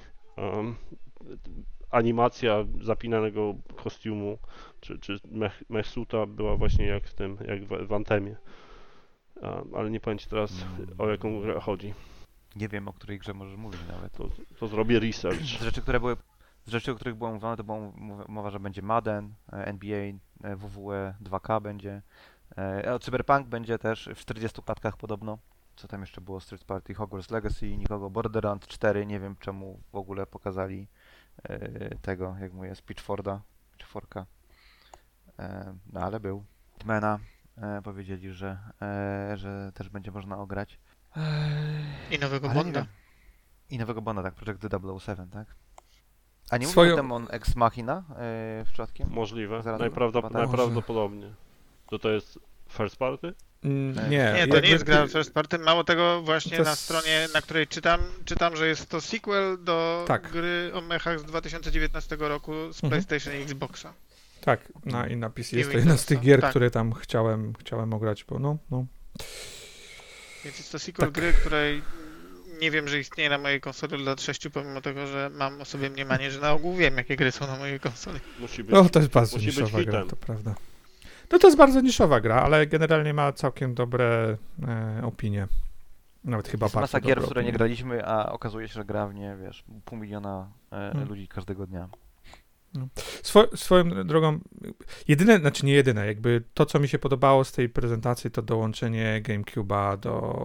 animacja zapinanego kostiumu czy mech suita była właśnie jak w Anthemie, ale nie pamiętam teraz o jaką grę chodzi. Nie wiem, o której grze możesz mówić nawet. To zrobię research. Z rzeczy, o których było mówione, to była mowa, że będzie Madden, NBA, WWE 2K będzie. Cyberpunk będzie też w 40 klatkach podobno. Co tam jeszcze było z third party? Hogwarts Legacy, nikogo. Borderlands 4, nie wiem czemu w ogóle pokazali tego, jak mówię, z Pitchforka. No ale był. Hitmana powiedzieli, że też będzie można ograć. I nowego Ale nie Bonda. wiem. I nowego Bonda, tak, Project 007, tak? A nie Swoją- mówił Demon Ex Machina przypadkiem? Możliwe, Zaraz najprawdopodobniej. To jest first party? Nie, Nie, to nie jest gra first party. Mało tego, właśnie To na jest- stronie, na której czytam, że jest to sequel do Tak. gry o mechach z 2019 roku z PlayStation i Xboxa. Tak, i na PC jest to I jedna z tych Windowsa, gier, tak. które tam chciałem ograć, bo no. Więc jest to sequel Tak. gry, której nie wiem, że istnieje na mojej konsoli od lat 6, pomimo tego, że mam o sobie mniemanie, że na ogół wiem, jakie gry są na mojej konsoli. Musi być. No to jest bardzo musi być niszowa gra, hitem. to prawda. No to jest bardzo niszowa gra, ale generalnie ma całkiem dobre opinie. Nawet chyba Jest masa bardzo gier, w dobre które nie opinie. graliśmy, a okazuje się, że gra w nie, wiesz, 500 000 ludzi każdego dnia. Swoją drogą, nie jedyne, jakby to, co mi się podobało z tej prezentacji, to dołączenie GameCube'a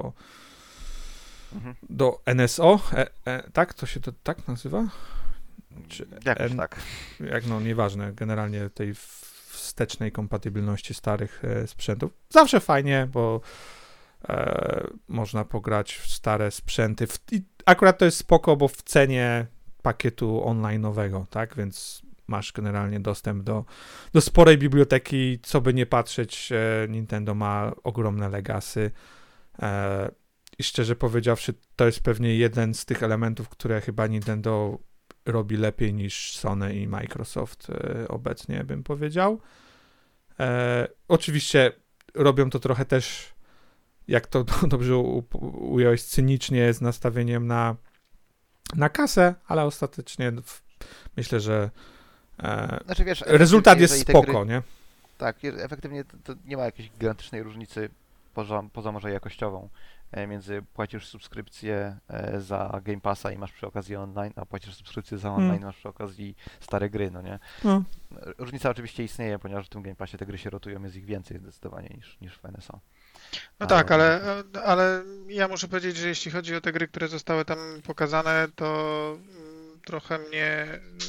do NSO, tak? To się to tak nazywa? Czy Jakoś tak. Nieważne, generalnie tej wstecznej kompatybilności starych sprzętów. Zawsze fajnie, bo można pograć w stare sprzęty. I akurat to jest spoko, bo w cenie pakietu online'owego, tak? Więc masz generalnie dostęp do sporej biblioteki, co by nie patrzeć, Nintendo ma ogromne legacy. I szczerze powiedziawszy, to jest pewnie jeden z tych elementów, które chyba Nintendo robi lepiej niż Sony i Microsoft obecnie, bym powiedział. Oczywiście robią to trochę też, jak to dobrze ująłeś, cynicznie, z nastawieniem na kasę, ale ostatecznie myślę, że Znaczy, wiesz, rezultat jest jeżeli te spoko, gry, nie? Tak, efektywnie to nie ma jakiejś gigantycznej różnicy poza może jakościową między płacisz subskrypcję za Game Passa i masz przy okazji online, a płacisz subskrypcję za online i masz przy okazji stare gry, no nie? No. Różnica oczywiście istnieje, ponieważ w tym Game Passie te gry się rotują, jest ich więcej zdecydowanie niż w NSO. No tak, ale ja muszę powiedzieć, że jeśli chodzi o te gry, które zostały tam pokazane, to trochę mnie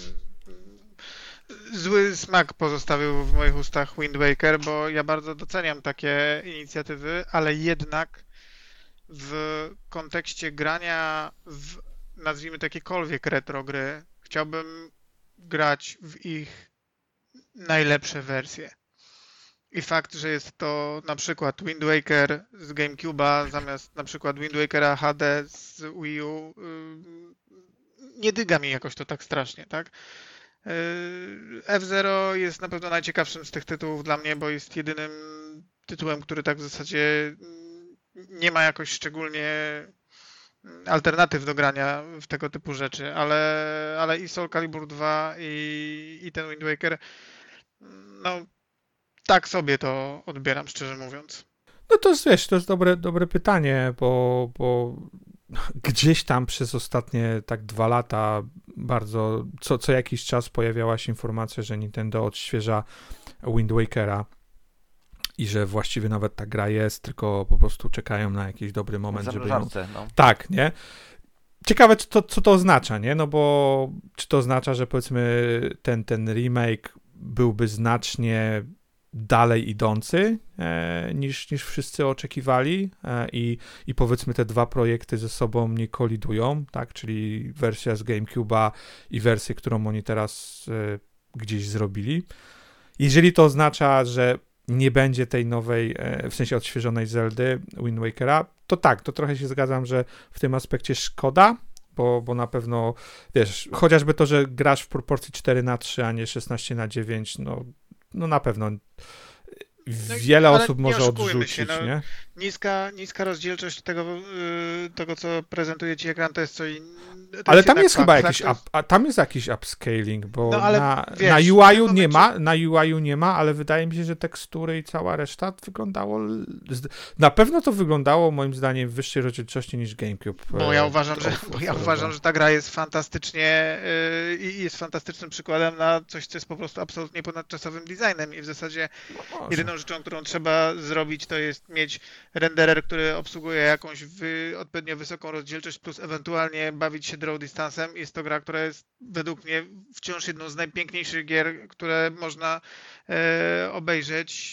zły smak pozostawił w moich ustach Wind Waker, bo ja bardzo doceniam takie inicjatywy, ale jednak w kontekście grania w, nazwijmy to, jakiekolwiek retro gry, chciałbym grać w ich najlepsze wersje. I fakt, że jest to na przykład Wind Waker z GameCube'a zamiast na przykład Wind Wakera HD z Wii U, nie dyga mi jakoś to tak strasznie, tak? F-Zero jest na pewno najciekawszym z tych tytułów dla mnie, bo jest jedynym tytułem, który tak w zasadzie nie ma jakoś szczególnie alternatyw do grania w tego typu rzeczy, ale i Soul Calibur 2 i ten Wind Waker, no tak sobie to odbieram, szczerze mówiąc. No to jest, wiesz, to jest dobre pytanie, bo gdzieś tam przez ostatnie tak 2 lata bardzo, co jakiś czas pojawiała się informacja, że Nintendo odświeża Wind Wakera i że właściwie nawet ta gra jest, tylko po prostu czekają na jakiś dobry moment, żeby ją... No. Tak, nie? Ciekawe, co to oznacza, nie? No bo czy to oznacza, że powiedzmy ten remake byłby znacznie dalej idący niż wszyscy oczekiwali i powiedzmy te dwa projekty ze sobą nie kolidują, tak? Czyli wersja z GameCube'a i wersja, którą oni teraz gdzieś zrobili. Jeżeli to oznacza, że nie będzie tej nowej, w sensie odświeżonej Zeldy, Wind Wakera, to tak, to trochę się zgadzam, że w tym aspekcie szkoda, bo na pewno, wiesz, chociażby to, że grasz w proporcji 4:3, a nie 16:9, no na pewno wiele ale osób nie może oszukujmy się, odrzucić, no. nie? Niska rozdzielczość tego, co prezentuje ci ekran, to jest co innego. Ale tam jest chyba jakiś tam jest jakiś upscaling, bo No, ale na wiesz, UI-u w tym nie momencie- ma, na UI-u nie ma, ale wydaje mi się, że tekstury i cała reszta wyglądało, na pewno to wyglądało moim zdaniem w wyższej rozdzielczości niż GameCube. Bo ja uważam, że, oferował. że ta gra jest fantastycznie i jest fantastycznym przykładem na coś, co jest po prostu absolutnie ponadczasowym designem i w zasadzie Może. jedyną rzeczą, którą trzeba zrobić, to jest mieć renderer, który obsługuje jakąś odpowiednio wysoką rozdzielczość, plus ewentualnie bawić się draw distance'em. Jest to gra, która jest według mnie wciąż jedną z najpiękniejszych gier, które można obejrzeć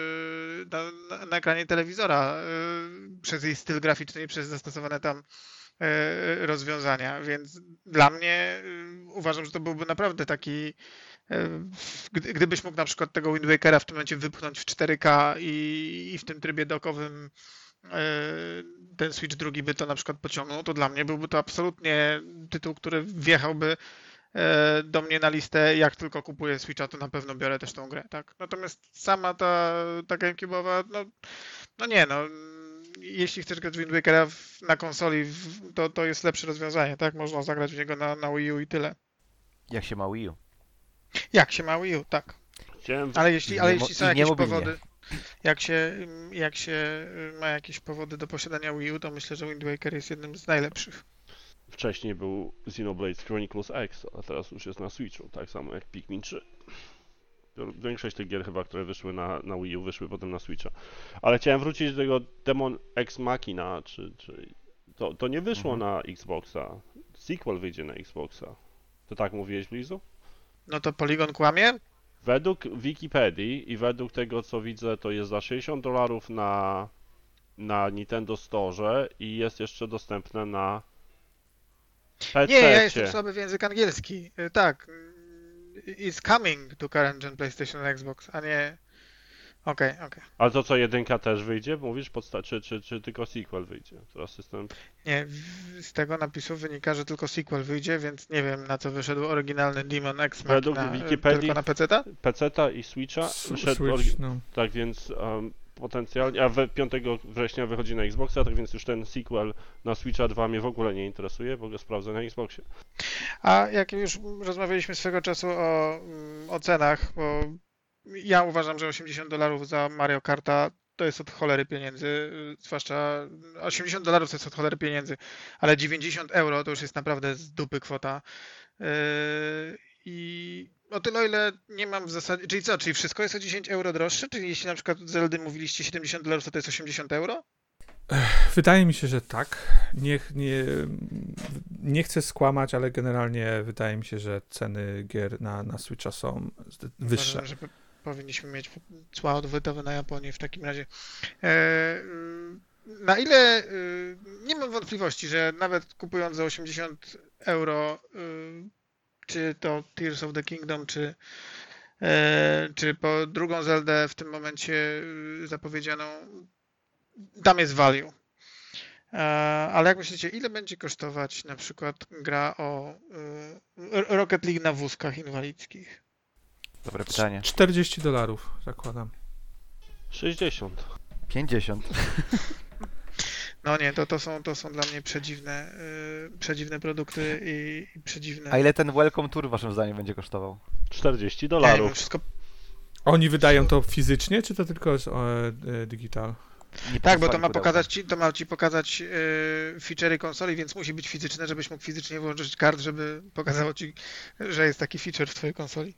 na ekranie telewizora przez jej styl graficzny i przez zastosowane tam rozwiązania. Więc dla mnie uważam, że to byłby naprawdę taki gdybyś mógł na przykład tego Wind Wakera w tym momencie wypchnąć w 4K i w tym trybie dokowym ten Switch drugi by to na przykład pociągnął, to dla mnie byłby to absolutnie tytuł, który wjechałby do mnie na listę, jak tylko kupuję Switcha, to na pewno biorę też tą grę, tak? Natomiast sama ta GameCube'owa, no nie, jeśli chcesz grać w Wind Wakera na konsoli, to jest lepsze rozwiązanie, tak? Można zagrać w niego na Wii U i tyle. Jak się ma Wii U? Jak się ma Wii U, tak. Chciałem Ale jeśli są jakieś mobilnie. powody, jak się ma jakieś powody do posiadania Wii U, to myślę, że Wind Waker jest jednym z najlepszych. Wcześniej był Xenoblade Chronicles X, a teraz już jest na Switchu, tak samo jak Pikmin 3. Większość tych gier chyba, które wyszły na Wii U, wyszły potem na Switcha. Ale chciałem wrócić do tego Demon Ex Machina, to nie wyszło na Xboxa. Sequel wyjdzie na Xboxa. To tak mówiłeś, Blizu? No to Polygon kłamie? Według Wikipedii i według tego, co widzę, to jest za $60 na Nintendo Store i jest jeszcze dostępne na PC. Nie, ja jestem słaby w język angielski. Tak. Is coming to current gen PlayStation and Xbox, a nie... Okej. Ale to co, jedynka też wyjdzie? Mówisz, czy tylko sequel wyjdzie? Teraz jestem... Nie, z tego napisu wynika, że tylko sequel wyjdzie, więc nie wiem, na co wyszedł oryginalny Demon Ex Według Machina, Wikipedii- tylko na PC-ta? PC-ta i Switcha wyszedł Switch, no. tak więc potencjalnie, a 5 września wychodzi na Xboxa, tak więc już ten sequel na Switcha 2 mnie w ogóle nie interesuje, bo go sprawdzę na Xboxie. A jak już rozmawialiśmy swego czasu o cenach, bo ja uważam, że $80 za Mario Karta to jest od cholery pieniędzy, zwłaszcza $80 to jest od cholery pieniędzy, ale 90 euro to już jest naprawdę z dupy kwota. I o tyle, o ile nie mam w zasadzie, czyli co, czyli wszystko jest o 10 euro droższe? Czyli jeśli na przykład Zeldy mówiliście $70, to jest 80 euro? Wydaje mi się, że tak. Nie chcę skłamać, ale generalnie wydaje mi się, że ceny gier na Switcha są wyższe. Uważam, że powinniśmy mieć cła odwetowe na Japonię w takim razie. Na ile nie mam wątpliwości, że nawet kupując za 80 euro, czy to Tears of the Kingdom, czy po drugą Zeldę w tym momencie zapowiedzianą, tam jest value. Ale jak myślicie, ile będzie kosztować na przykład gra o Rocket League na wózkach inwalidzkich? Dobre pytanie. $40 zakładam. 60. 50. No nie, to są dla mnie przedziwne produkty i przedziwne... A ile ten Welcome Tour waszym zdaniem będzie kosztował? $40. Ja nie wiem, wszystko... Oni wydają to fizycznie, czy to tylko jest digital? Nie Tak, bo to przysłali ma pudełka. ci pokazać feature'y konsoli, więc musi być fizyczne, żebyś mógł fizycznie włączyć kart, żeby pokazało ci, że jest taki feature w twojej konsoli.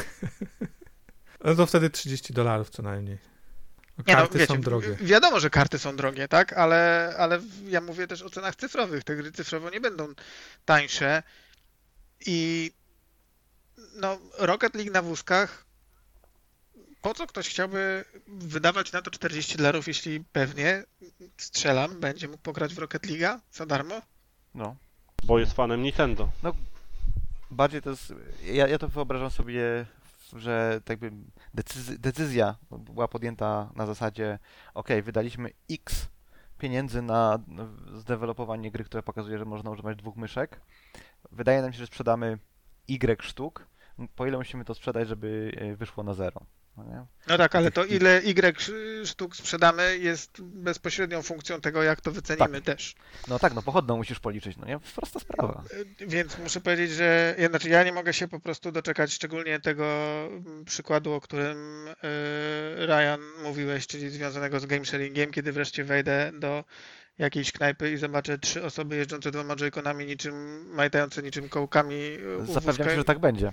No to wtedy $30 co najmniej. Nie, Karty wiecie, są drogie. Wiadomo, że karty są drogie, tak? Ale ja mówię też o cenach cyfrowych. Te gry cyfrowo nie będą tańsze. I no, Rocket League na wózkach, po co ktoś chciałby wydawać na to $40, jeśli pewnie, strzelam, będzie mógł pograć w Rocket League'a za darmo? No. Bo jest fanem Nintendo. Bardziej to jest... Ja to wyobrażam sobie że tak jakby decyzja była podjęta na zasadzie wydaliśmy X pieniędzy na zdevelopowanie gry, która pokazuje, że można używać 2 myszek. Wydaje nam się, że sprzedamy Y sztuk. Po ile musimy to sprzedać, żeby wyszło na 0? No, nie? No tak, ale to ile Y sztuk sprzedamy jest bezpośrednią funkcją tego, jak to wycenimy też. No tak, no pochodną musisz policzyć, no nie? Prosta sprawa. Więc muszę powiedzieć, że ja nie mogę się po prostu doczekać szczególnie tego przykładu, o którym Ryan mówiłeś, czyli związanego z game sharingiem, kiedy wreszcie wejdę do jakiejś knajpy i zobaczę 3 osoby jeżdżące 2 joyconami majtające niczym kołkami u Zapewniam wózka. się, że tak będzie.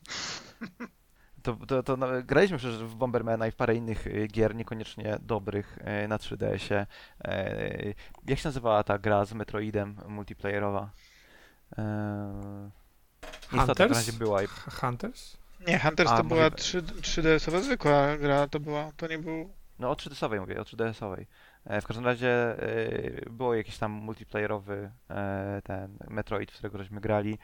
No, graliśmy przecież w Bombermana i w parę innych gier, niekoniecznie dobrych na 3DS-ie. Jak się nazywała ta gra z Metroidem multiplayerowa? Istotnie w razie była. Hunters? Nie, Hunters A, to była może- 3DS-owa zwykła gra, to nie był... No o 3DS-owej mówię, o 3DS-owej. W każdym razie było jakiś tam multiplayerowy ten Metroid, w którego żeśmy grali,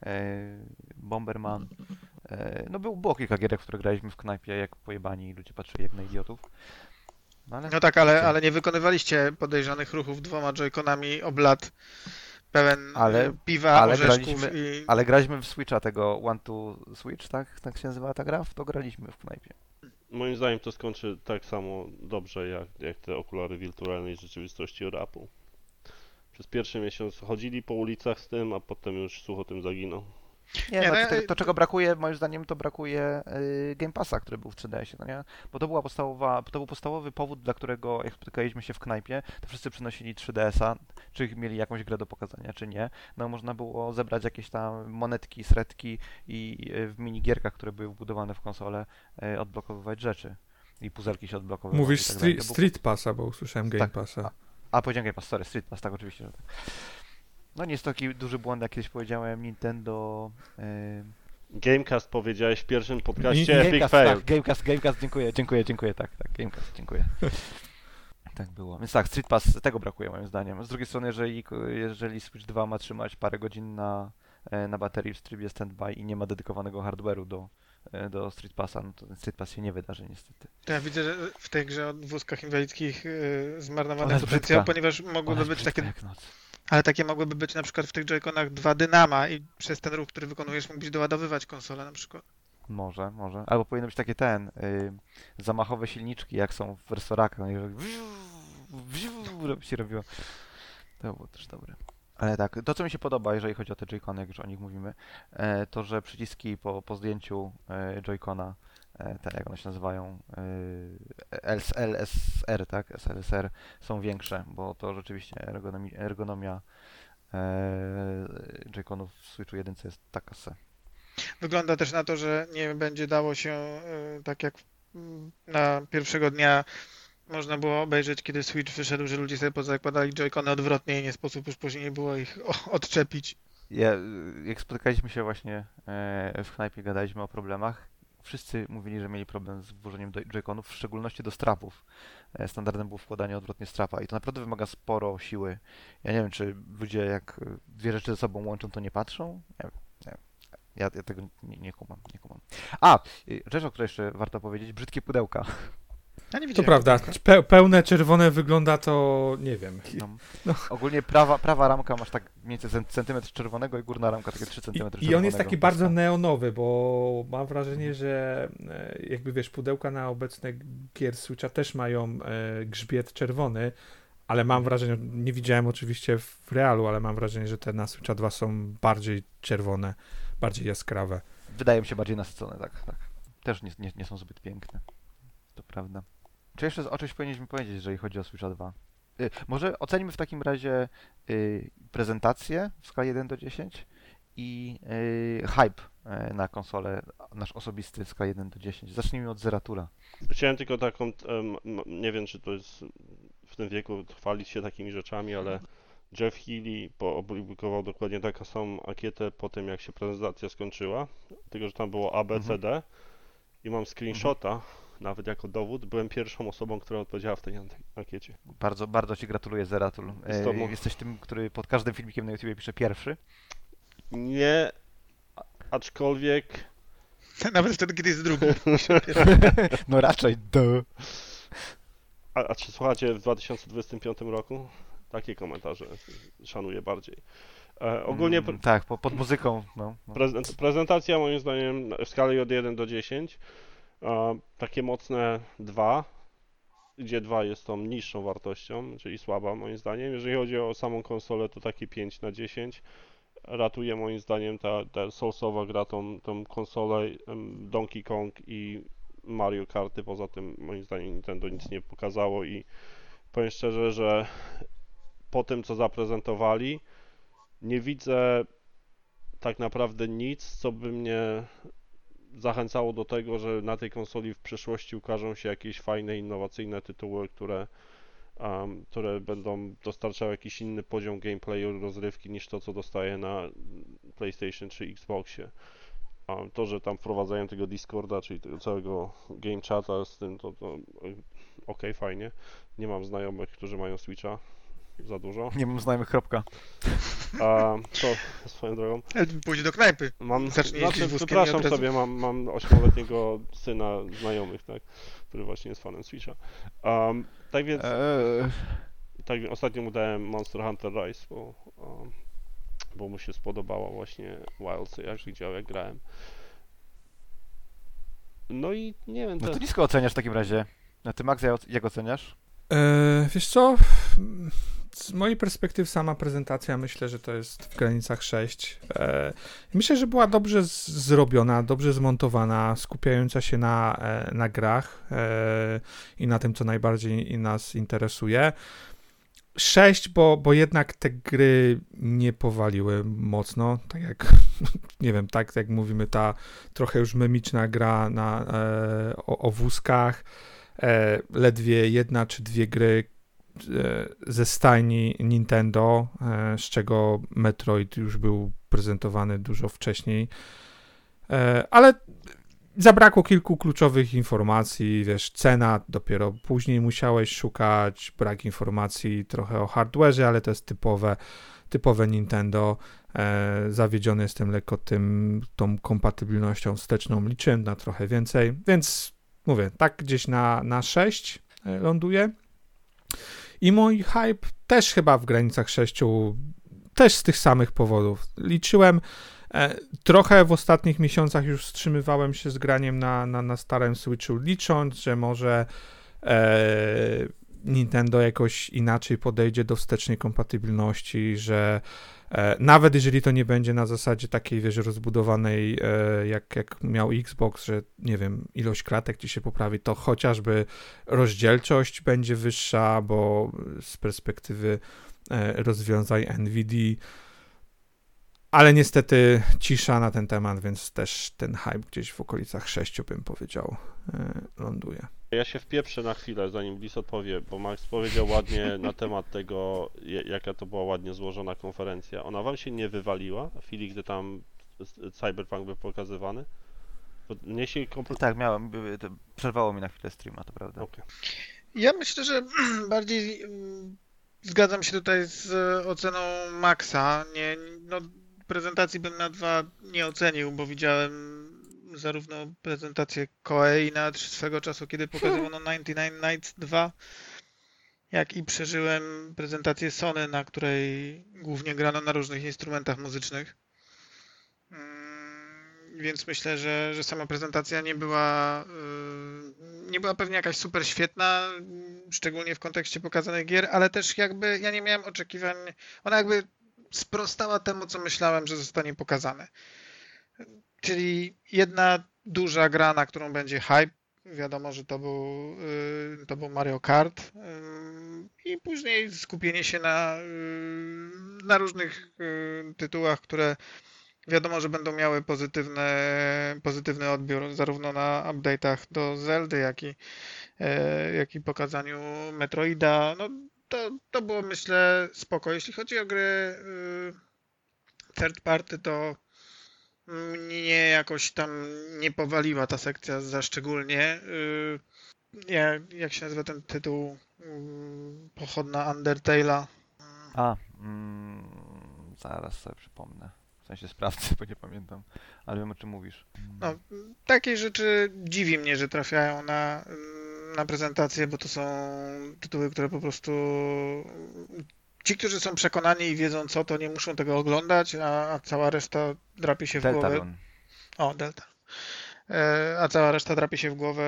Bomberman. No było kilka gierek, w które graliśmy w knajpie jak pojebani i ludzie patrzyli jak na idiotów. No, ale No tak, ale nie wykonywaliście podejrzanych ruchów 2 joyconami oblat pełen piwa, ale orzeszków i... Ale graliśmy w Switcha tego One to Switch, tak? Tak się nazywa ta gra? W to graliśmy w knajpie. Moim zdaniem to skończy tak samo dobrze jak te okulary wirtualnej rzeczywistości od Apple. Przez pierwszy miesiąc chodzili po ulicach z tym, a potem już słuch o tym zaginął. Nie, Nie, znaczy, no, to czego brakuje, moim zdaniem, to brakuje Game Passa, który był w 3DS-ie, no nie? Bo to był podstawowy powód, dla którego jak spotykaliśmy się w knajpie, to wszyscy przynosili 3DS-a, czy mieli jakąś grę do pokazania, czy nie. No można było zebrać jakieś tam monetki, sretki i w minigierkach, które były wbudowane w konsolę, odblokowywać rzeczy. I puzelki się odblokowywały. Mówisz i tak dalej. To był- Street Passa, bo usłyszałem Game Tak. Passa. Powiedziałem Game Pass, sorry, Street Pass, tak oczywiście, że tak. No nie jest to taki duży błąd, jak kiedyś powiedziałem, Nintendo... Gamecast powiedziałeś w pierwszym podcaście, Nie, Epic Gamecast, Fail. tak, Gamecast, dziękuję, tak, Gamecast, dziękuję. Tak było. Więc tak, Street Pass, tego brakuje moim zdaniem. Z drugiej strony, jeżeli Switch 2 ma trzymać parę godzin na baterii w trybie standby i nie ma dedykowanego hardware'u do Street Passa, no to ten Street Pass się nie wydarzy niestety. To ja widzę, że w tej grze o wózkach inwalidzkich zmarnowano Ona jest potencjał, brzydka. ponieważ Ona mogłyby jest być brzydka takie, jak noc. ale takie mogłyby być na przykład w tych joyconach 2 dynama i przez ten ruch, który wykonujesz, mógłbyś doładowywać konsolę na przykład. Może. Albo powinno być takie zamachowe silniczki, jak są w restorakach, no i że się robiło. To było też dobre. Ale tak, to co mi się podoba, jeżeli chodzi o te Joy-Cony, jak już o nich mówimy, to że przyciski po zdjęciu Joy-Cona, jak one się nazywają, LSR, tak? SLSR są większe, bo to rzeczywiście ergonomia Joy-Conów w Switchu 1 jest taka se. Wygląda też na to, że nie będzie dało się, tak jak na pierwszego dnia można było obejrzeć, kiedy Switch wyszedł, że ludzie sobie pozakładali joycony odwrotnie i nie sposób już później było ich odczepić. Jak spotykaliśmy się właśnie w knajpie, gadaliśmy o problemach, wszyscy mówili, że mieli problem z włożeniem joyconów, w szczególności do strapów. Standardem było wkładanie odwrotnie strapa i to naprawdę wymaga sporo siły. Ja nie wiem, czy ludzie jak dwie rzeczy ze sobą łączą, to nie patrzą? Nie wiem. Ja tego nie kumam. Rzecz, o której jeszcze warto powiedzieć, brzydkie pudełka. Ja nie To widziałem prawda, tego. pełne czerwone wygląda to, nie wiem. No. Ogólnie prawa ramka masz tak mniej więcej centymetr czerwonego i górna ramka takie 3 cm czerwonego. I on jest taki bardzo neonowy, bo mam wrażenie, że jakby wiesz, pudełka na obecne gier Switcha też mają grzbiet czerwony, ale mam wrażenie, nie widziałem oczywiście w realu, ale mam wrażenie, że te na Switcha 2 są bardziej czerwone, bardziej jaskrawe. Wydaje mi się bardziej nasycone, tak. Też nie są zbyt piękne. To prawda. Czy jeszcze o czymś powinniśmy powiedzieć, jeżeli chodzi o Switcha 2? Może ocenimy w takim razie prezentację w skali 1 do 10 i hype na konsolę, nasz osobisty w skali 1 do 10. Zacznijmy od Zeratura. Chciałem tylko taką, nie wiem czy to jest w tym wieku chwalić się takimi rzeczami, ale Jeff Healy opublikował dokładnie taką samą ankietę po tym jak się prezentacja skończyła, tylko że tam było A, B, C, D i mam screenshota, nawet jako dowód, byłem pierwszą osobą, która odpowiedziała w tej ankiecie. Bardzo, bardzo Ci gratuluję, Zeratul. Jesteś tym, który pod każdym filmikiem na YouTube pisze pierwszy. Nie, aczkolwiek Nawet wtedy, kiedy jest drugi. No raczej, A czy słuchacie w 2025 roku? Takie komentarze szanuję bardziej. Ogólnie Tak, pod muzyką, no. prezentacja moim zdaniem w skali od 1 do 10 takie mocne 2, gdzie 2 jest tą niższą wartością, czyli słaba moim zdaniem. Jeżeli chodzi o samą konsolę, to taki 5 na 10. Ratuje moim zdaniem ta Soulsowa gra tą konsolę, Donkey Kong i Mario Karty. Poza tym moim zdaniem Nintendo nic nie pokazało i powiem szczerze, że po tym co zaprezentowali nie widzę tak naprawdę nic, co by mnie zachęcało do tego, że na tej konsoli w przyszłości ukażą się jakieś fajne, innowacyjne tytuły, które będą dostarczały jakiś inny poziom gameplayu, rozrywki niż to, co dostaję na PlayStation czy Xboxie. To, że tam wprowadzają tego Discorda, czyli tego całego game chata z tym, to okej, fajnie. Nie mam znajomych, którzy mają Switcha za dużo. Nie mam znajomych, kropka. To swoją drogą. Pójdzie do knajpy. Zacznie jeździć wózkiem i przepraszam od razu- sobie, mam 8-letniego syna znajomych, tak, który właśnie jest fanem Switcha. Tak więc, ostatnio mu dałem Monster Hunter Rise, bo mu się spodobało właśnie Wilds, jak widział, jak grałem. No i nie wiem, No to nisko oceniasz w takim razie. A ty, Max, jak oceniasz? Wiesz co? Z mojej perspektywy sama prezentacja myślę, że to jest w granicach 6. Myślę, że była dobrze zrobiona, dobrze zmontowana, skupiająca się na grach i na tym, co najbardziej nas interesuje. 6, bo jednak te gry nie powaliły mocno, tak jak, nie wiem, tak jak mówimy, ta trochę już memiczna gra o wózkach, ledwie 1 czy 2 gry ze stajni Nintendo, z czego Metroid już był prezentowany dużo wcześniej, ale zabrakło kilku kluczowych informacji, wiesz, cena dopiero później musiałeś szukać, brak informacji trochę o hardware'ze, ale to jest typowe Nintendo. Zawiedziony jestem lekko tą kompatybilnością wsteczną, liczyłem na trochę więcej, więc mówię, tak gdzieś na 6 ląduje. I mój hype też chyba w granicach 6, też z tych samych powodów. Liczyłem, trochę w ostatnich miesiącach już wstrzymywałem się z graniem na starym Switchu, licząc, że może Nintendo jakoś inaczej podejdzie do wstecznej kompatybilności, że nawet jeżeli to nie będzie na zasadzie takiej, wiesz, rozbudowanej, jak miał Xbox, że nie wiem, ilość klatek ci się poprawi, to chociażby rozdzielczość będzie wyższa, bo z perspektywy rozwiązań NVIDIA, ale niestety cisza na ten temat, więc też ten hype gdzieś w okolicach 6, bym powiedział, ląduje. Ja się wpieprzę na chwilę, zanim Bliss odpowie, bo Max powiedział ładnie na temat tego, jaka to była ładnie złożona konferencja. Ona wam się nie wywaliła w chwili, gdy tam Cyberpunk był pokazywany? Bo mnie się Tak, miałem. Przerwało mi na chwilę streama, to prawda. Okay. Ja myślę, że bardziej zgadzam się tutaj z oceną Maxa. Prezentacji bym na 2 nie ocenił, bo widziałem zarówno prezentację Koei na swego czasu, kiedy pokazywano 99 Nights 2, jak i przeżyłem prezentację Sony, na której głównie grano na różnych instrumentach muzycznych. Więc myślę, że sama prezentacja nie była pewnie jakaś super świetna, szczególnie w kontekście pokazanych gier, ale też jakby ja nie miałem oczekiwań, ona jakby sprostała temu, co myślałem, że zostanie pokazane. Czyli jedna duża gra, na którą będzie hype. Wiadomo, że to był Mario Kart. I później skupienie się na różnych tytułach, które wiadomo, że będą miały pozytywny odbiór zarówno na update'ach do Zeldy, jak i pokazaniu Metroida. No, to było, myślę, spoko. Jeśli chodzi o gry third party, to mnie jakoś tam nie powaliła ta sekcja za szczególnie. Jak się nazywa ten tytuł? Pochodna Undertale'a. Zaraz sobie przypomnę. W sensie sprawdzę, bo nie pamiętam, ale wiem o czym mówisz. No, takie rzeczy dziwi mnie, że trafiają na prezentację, bo to są tytuły, które po prostu ci, którzy są przekonani i wiedzą co, to nie muszą tego oglądać, a cała reszta drapie się w głowę. Deltarune. O, Delta. A cała reszta drapie się w głowę,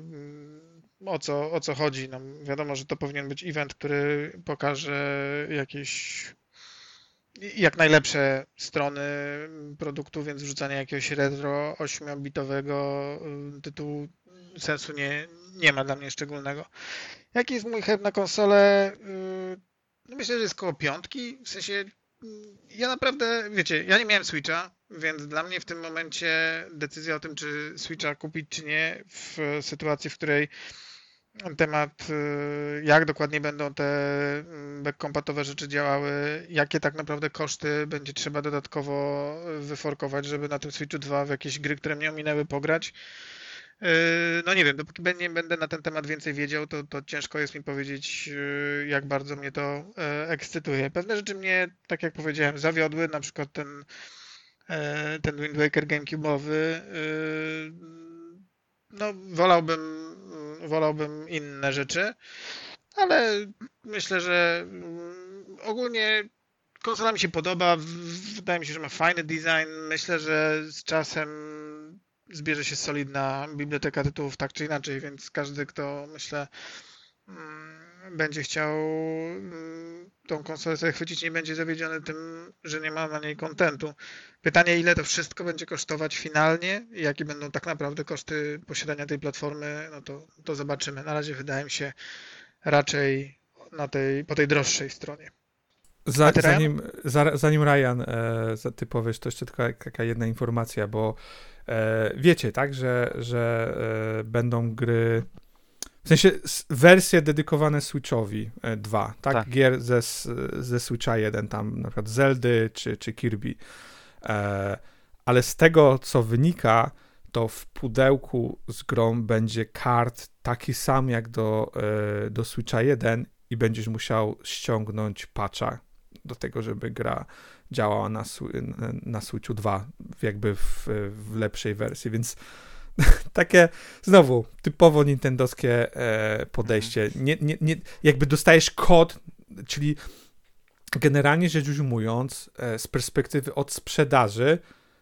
o co chodzi. No, wiadomo, że to powinien być event, który pokaże jakieś jak najlepsze strony produktu, więc wrzucanie jakiegoś retro 8-bitowego tytułu sensu nie ma dla mnie szczególnego. Jaki jest mój hype na konsolę? No myślę, że jest koło 5. W sensie ja naprawdę, wiecie, ja nie miałem Switcha, więc dla mnie w tym momencie decyzja o tym, czy Switcha kupić, czy nie, w sytuacji, w której temat, jak dokładnie będą te backcompatowe rzeczy działały, jakie tak naprawdę koszty będzie trzeba dodatkowo wyforkować, żeby na tym Switchu 2 w jakieś gry, które mnie ominęły, pograć. No nie wiem, dopóki nie będę na ten temat więcej wiedział, to ciężko jest mi powiedzieć, jak bardzo mnie to ekscytuje. Pewne rzeczy mnie, tak jak powiedziałem, zawiodły, na przykład ten Wind Waker GameCube'owy. No, wolałbym inne rzeczy, ale myślę, że ogólnie konsola mi się podoba, wydaje mi się, że ma fajny design. Myślę, że z czasem zbierze się solidna biblioteka tytułów tak czy inaczej, więc każdy, kto myślę będzie chciał tą konsolę sobie chwycić, nie będzie zawiedziony tym, że nie ma na niej kontentu. Pytanie, ile to wszystko będzie kosztować finalnie i jakie będą tak naprawdę koszty posiadania tej platformy, no to zobaczymy. Na razie wydaje mi się raczej po tej droższej stronie. Zanim Ryan ty powiesz, to jeszcze tylko taka jedna informacja, bo wiecie, tak, że będą gry, w sensie wersje dedykowane Switchowi 2, tak? Tak. Gier ze Switcha 1, tam na przykład Zeldy czy Kirby. Ale z tego, co wynika, to w pudełku z grą będzie kart taki sam jak do Switcha 1 i będziesz musiał ściągnąć patcha do tego, żeby gra działała na Switchu 2, jakby w lepszej wersji, więc takie znowu typowo nintendowskie podejście. Nie, jakby dostajesz kod, czyli generalnie rzecz ujmując, z perspektywy od sprzedaży,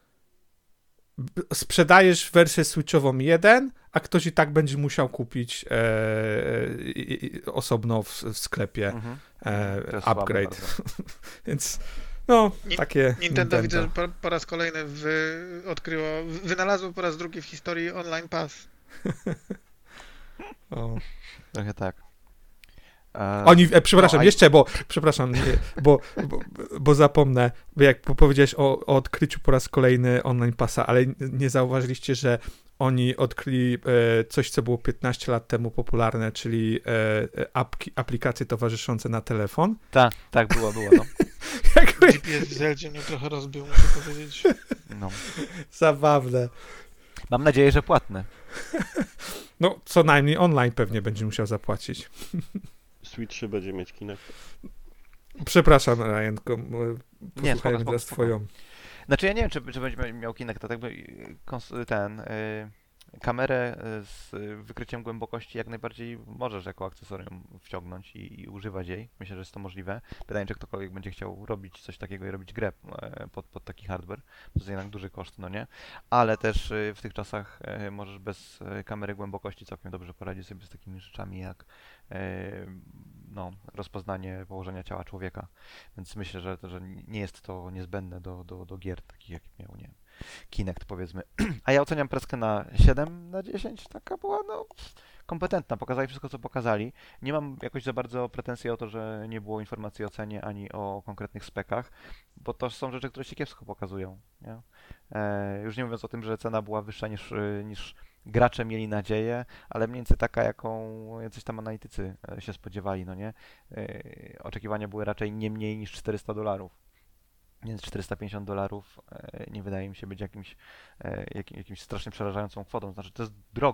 sprzedajesz wersję switchową 1, a ktoś i tak będzie musiał kupić osobno w sklepie upgrade. Więc no, takie Nintendo widzę, że po raz kolejny wynalazło po raz drugi w historii Online Pass. Trochę tak. Oni, przepraszam, jeszcze, bo zapomnę, bo jak powiedziałeś o odkryciu po raz kolejny Online Passa, ale nie zauważyliście, że oni odkryli coś, co było 15 lat temu popularne, czyli aplikacje towarzyszące na telefon. Tak, było, no. GPS w Zeldzie mnie trochę rozbił, muszę powiedzieć. No. Zabawne. Mam nadzieję, że płatne. No, co najmniej online pewnie będzie musiał zapłacić. Switch 3 będzie mieć Kinect. Przepraszam, Ryan, posłuchajmy teraz twoją. Znaczy ja nie wiem, czy będzie miał Kinect, to tak by kamerę z wykryciem głębokości jak najbardziej możesz jako akcesorium wciągnąć i używać jej. Myślę, że jest to możliwe. Pytanie, czy ktokolwiek będzie chciał robić coś takiego i robić grę pod taki hardware. To jest jednak duży koszt, no nie? Ale też w tych czasach możesz bez kamery głębokości całkiem dobrze poradzić sobie z takimi rzeczami jak rozpoznanie położenia ciała człowieka. Więc myślę, że nie jest to niezbędne do gier takich, jak miał, nie wiem, Kinect, powiedzmy. A ja oceniam preskę na 7/10. Taka była, kompetentna. Pokazali wszystko, co pokazali. Nie mam jakoś za bardzo pretensji o to, że nie było informacji o cenie, ani o konkretnych spekach, bo to są rzeczy, które się kiepsko pokazują. Nie? Już nie mówiąc o tym, że cena była wyższa niż gracze mieli nadzieję, ale mniej więcej taka, jaką jacyś tam analitycy się spodziewali, no nie? Oczekiwania były raczej nie mniej niż $400. Więc $450 nie wydaje mi się być jakimś strasznie przerażającą kwotą. Znaczy, to jest drogo,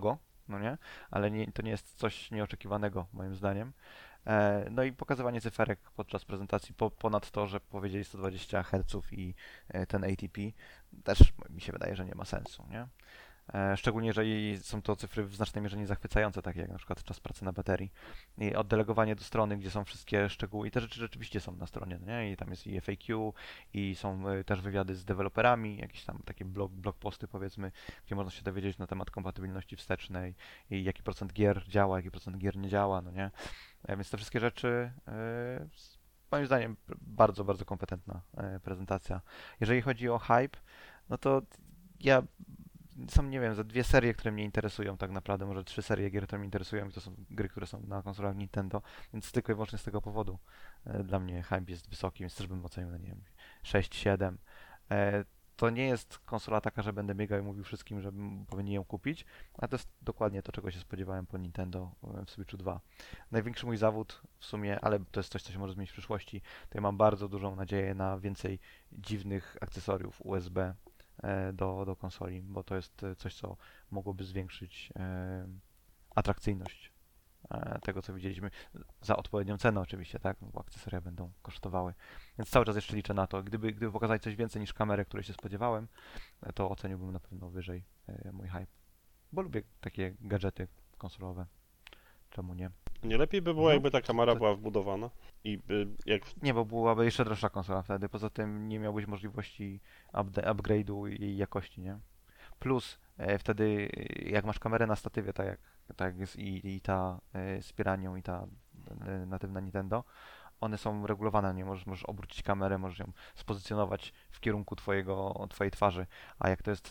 no nie? Ale to nie jest coś nieoczekiwanego, moim zdaniem. No i pokazywanie cyferek podczas prezentacji, ponad to, że powiedzieli 120 Hz i ten ATP, też mi się wydaje, że nie ma sensu, nie? Szczególnie jeżeli są to cyfry w znacznej mierze niezachwycające, takie jak na przykład czas pracy na baterii. I oddelegowanie do strony, gdzie są wszystkie szczegóły, i te rzeczy rzeczywiście są na stronie, nie? I tam jest i FAQ, i są też wywiady z deweloperami, jakieś tam takie blog posty powiedzmy, gdzie można się dowiedzieć na temat kompatybilności wstecznej i jaki procent gier działa, jaki procent gier nie działa, no nie? Więc te wszystkie rzeczy, moim zdaniem, bardzo, bardzo kompetentna prezentacja. Jeżeli chodzi o hype, no to ja są, nie wiem, za 2 serie, które mnie interesują tak naprawdę, może 3 serie gier, które mnie interesują i to są gry, które są na konsolach Nintendo, więc tylko i wyłącznie z tego powodu dla mnie hype jest wysoki, więc też bym ocenił na, nie wiem, 6, 7. To nie jest konsola taka, że będę biegał i mówił wszystkim, że powinni ją kupić, ale to jest dokładnie to, czego się spodziewałem po Nintendo w Switchu 2. Największy mój zawód w sumie, ale to jest coś, co się może zmienić w przyszłości, to ja mam bardzo dużą nadzieję na więcej dziwnych akcesoriów USB do konsoli, bo to jest coś, co mogłoby zwiększyć atrakcyjność tego, co widzieliśmy, za odpowiednią cenę oczywiście, tak, bo akcesoria będą kosztowały. Więc cały czas jeszcze liczę na to. Gdyby pokazać coś więcej niż kamerę, której się spodziewałem, to oceniłbym na pewno wyżej mój hype. Bo lubię takie gadżety konsolowe. Czemu nie? Nie lepiej by było, jakby ta kamera była wbudowana i Nie, bo byłaby jeszcze droższa konsola wtedy. Poza tym nie miałbyś możliwości upgrade'u jej jakości, nie? Plus wtedy jak masz kamerę na statywie, tak jak jest i ta z piranią i ta natywna Nintendo, one są regulowane, nie? Możesz obrócić kamerę, możesz ją spozycjonować w kierunku twojej twarzy, a jak to jest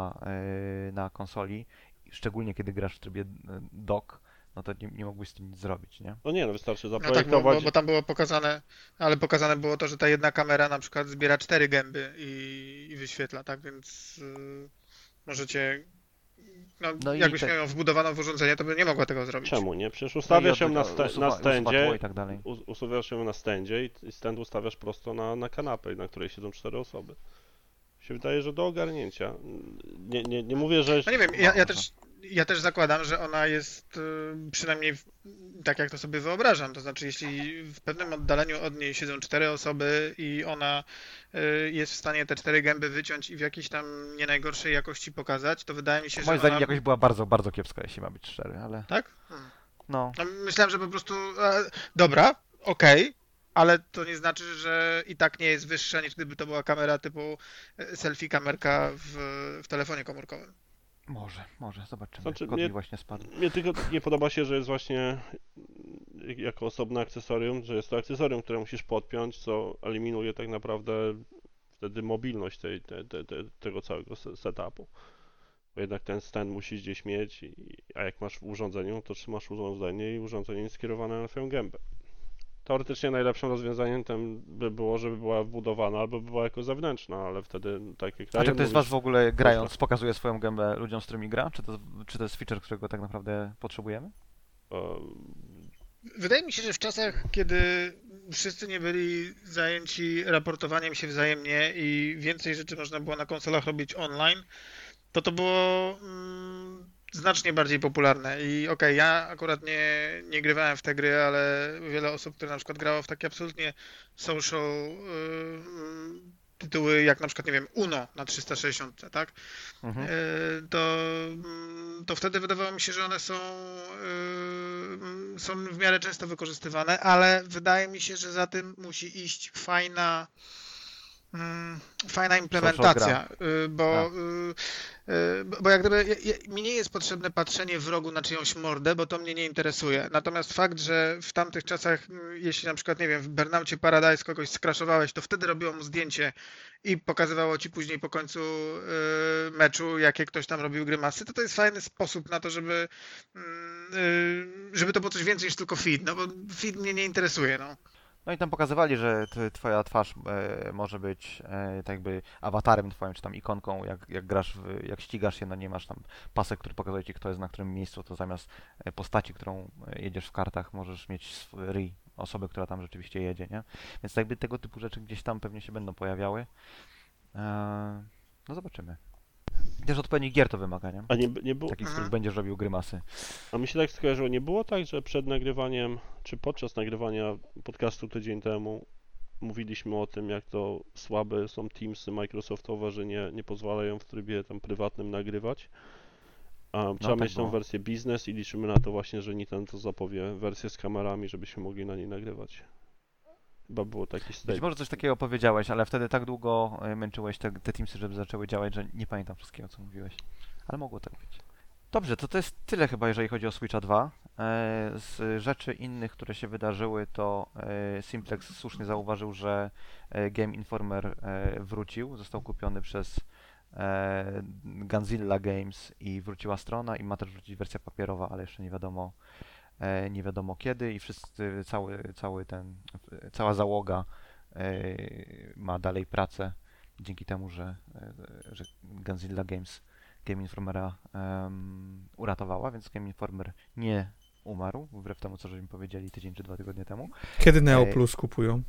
na konsoli, szczególnie kiedy grasz w trybie dock, no to nie mógłbyś z tym nic zrobić, nie? no nie, no wystarczy No tak, zaprojektować. bo tam było pokazane, ale pokazane było to, że ta jedna kamera na przykład zbiera 4 gęby i wyświetla, tak, więc możecie, No i jakbyś miał ją wbudowaną w urządzenie, to by nie mogła tego zrobić. Czemu nie? Przecież ustawiasz ją na stędzie, i tak dalej. usuwasz ją na stędzie i stand ustawiasz prosto na kanapę, na której siedzą 4 osoby. Się wydaje, że do ogarnięcia. Nie mówię, że... No nie wiem, ja też zakładam, że ona jest przynajmniej tak, jak to sobie wyobrażam. To znaczy, jeśli w pewnym oddaleniu od niej siedzą 4 osoby i ona jest w stanie te 4 gęby wyciąć i w jakiejś tam nie najgorszej jakości pokazać, to wydaje mi się, że Moim zdaniem ona... jakoś była bardzo, bardzo kiepska, jeśli ma być szczery, ale Tak? no. No, myślałem, że po prostu... dobra, okej. Ale to nie znaczy, że i tak nie jest wyższa, niż gdyby to była kamera typu selfie kamerka w telefonie komórkowym. Może, zobaczymy. Znaczy, Kod mi właśnie spadł. Mnie tylko nie podoba się, że jest właśnie jako osobne akcesorium, że jest to akcesorium, które musisz podpiąć, co eliminuje tak naprawdę wtedy mobilność tego całego setupu. Bo jednak ten stand musisz gdzieś mieć, a jak masz w urządzeniu, to trzymasz urządzenie i urządzenie jest skierowane na twoją gębę. Teoretycznie najlepszym rozwiązaniem tym by było, żeby była wbudowana albo by była jako zewnętrzna, ale wtedy tak jak A czy ktoś z was w ogóle grając Można. pokazuje swoją gębę ludziom, z którymi gra? Czy to jest feature, którego tak naprawdę potrzebujemy? Wydaje mi się, że w czasach, kiedy wszyscy nie byli zajęci raportowaniem się wzajemnie i więcej rzeczy można było na konsolach robić online, to było znacznie bardziej popularne. I okej, ja akurat nie grywałem w te gry, ale wiele osób, które na przykład grało w takie absolutnie social tytuły, jak na przykład, nie wiem, Uno na 360, tak? Mhm. To wtedy wydawało mi się, że one są w miarę często wykorzystywane, ale wydaje mi się, że za tym musi iść fajna implementacja, bo jak gdyby mi nie jest potrzebne patrzenie w rogu na czyjąś mordę, bo to mnie nie interesuje. Natomiast fakt, że w tamtych czasach, jeśli na przykład, nie wiem, w Burnoutie Paradise kogoś skraszowałeś, to wtedy robiło mu zdjęcie i pokazywało ci później po końcu meczu, jakie ktoś tam robił grymasy, to jest fajny sposób na to, żeby to było coś więcej niż tylko feed, no bo feed mnie nie interesuje, no. No i tam pokazywali, że twoja twarz może być tak jakby awatarem twoim, czy tam ikonką, jak grasz, jak ścigasz się, no nie masz tam pasek, który pokazuje ci, kto jest na którym miejscu, to zamiast postaci, którą jedziesz w kartach, możesz mieć ryj osoby, która tam rzeczywiście jedzie, nie? Więc jakby tego typu rzeczy gdzieś tam pewnie się będą pojawiały. No zobaczymy. Też odpowiednich gier to wymaga, nie? A nie było, Takich, z Mhm. których będziesz robił grymasy. a mi się tak skojarzyło, nie było tak, że przed nagrywaniem, czy podczas nagrywania podcastu tydzień temu mówiliśmy o tym, jak to słabe są Teamsy Microsoftowe, że nie pozwalają w trybie tam prywatnym nagrywać. Trzeba tak mieć tą było. wersję biznes i liczymy na to właśnie, że Nintendo zapowie wersję z kamerami, żebyśmy mogli na niej nagrywać. Chyba było taki Być statement. może coś takiego powiedziałeś, ale wtedy tak długo męczyłeś te Teamsy, żeby zaczęły działać, że nie pamiętam wszystkiego, co mówiłeś. Ale mogło tak być. Dobrze, to jest tyle chyba, jeżeli chodzi o Switcha 2. Z rzeczy innych, które się wydarzyły, to Simplex słusznie zauważył, że Game Informer wrócił, został kupiony przez Gunzilla Games i wróciła strona i ma też wrócić wersja papierowa, ale jeszcze nie wiadomo kiedy i wszyscy, cała załoga ma dalej pracę dzięki temu, że Gunzilla Games Game Informera uratowała, więc Game Informer nie umarł, wbrew temu, co żeśmy powiedzieli tydzień czy 2 tygodnie temu. Kiedy Neo Plus kupują?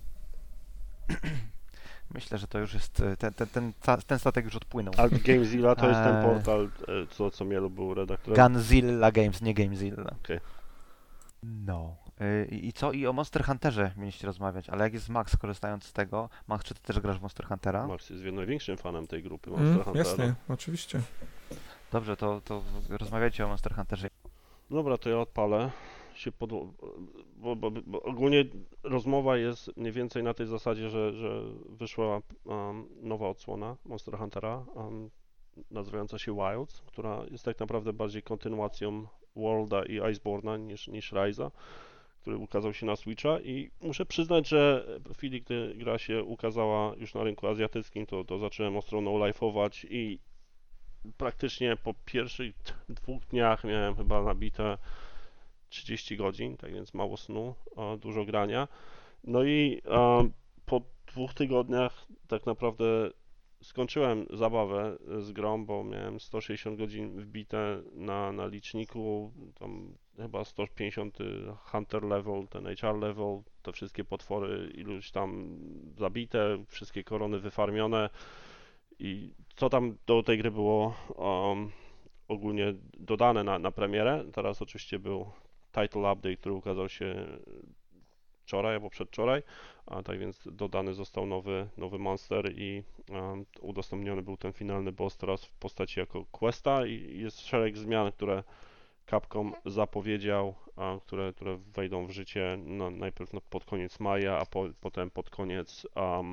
Myślę, że to już jest, ten statek już odpłynął. A Gamezilla to jest ten Eee. portal, co Mielu był redaktorem. Gunzilla Games, nie Gamezilla. Okej. No. I co? I o Monster Hunterze mieliście rozmawiać, ale jak jest Max, korzystając z tego, Max, czy ty też grasz w Monster Huntera? Max jest największym fanem tej grupy Monster Huntera. Jasne, oczywiście. Dobrze, to rozmawiajcie o Monster Hunterze. Dobra, to ja odpalę się bo ogólnie rozmowa jest mniej więcej na tej zasadzie, że wyszła nowa odsłona Monster Huntera, nazywająca się Wilds, która jest tak naprawdę bardziej kontynuacją Worlda i Iceborne'a niż Rise'a, który ukazał się na Switcha i muszę przyznać, że w chwili, gdy gra się ukazała już na rynku azjatyckim, to zacząłem ostro no-life'ować i praktycznie po pierwszych 2 dniach miałem chyba nabite 30 godzin, tak więc mało snu, dużo grania. No i po 2 tygodniach tak naprawdę skończyłem zabawę z grą, bo miałem 160 godzin wbite na liczniku, tam chyba 150 Hunter level, ten HR level, te wszystkie potwory iluś tam zabite, wszystkie korony wyfarmione i co tam do tej gry było ogólnie dodane na premierę. Teraz oczywiście był title update, który ukazał się wczoraj albo przedwczoraj, a tak więc dodany został nowy monster i udostępniony był ten finalny boss teraz w postaci jako questa i jest szereg zmian, które Capcom zapowiedział, które wejdą w życie najpierw pod koniec maja, a potem pod koniec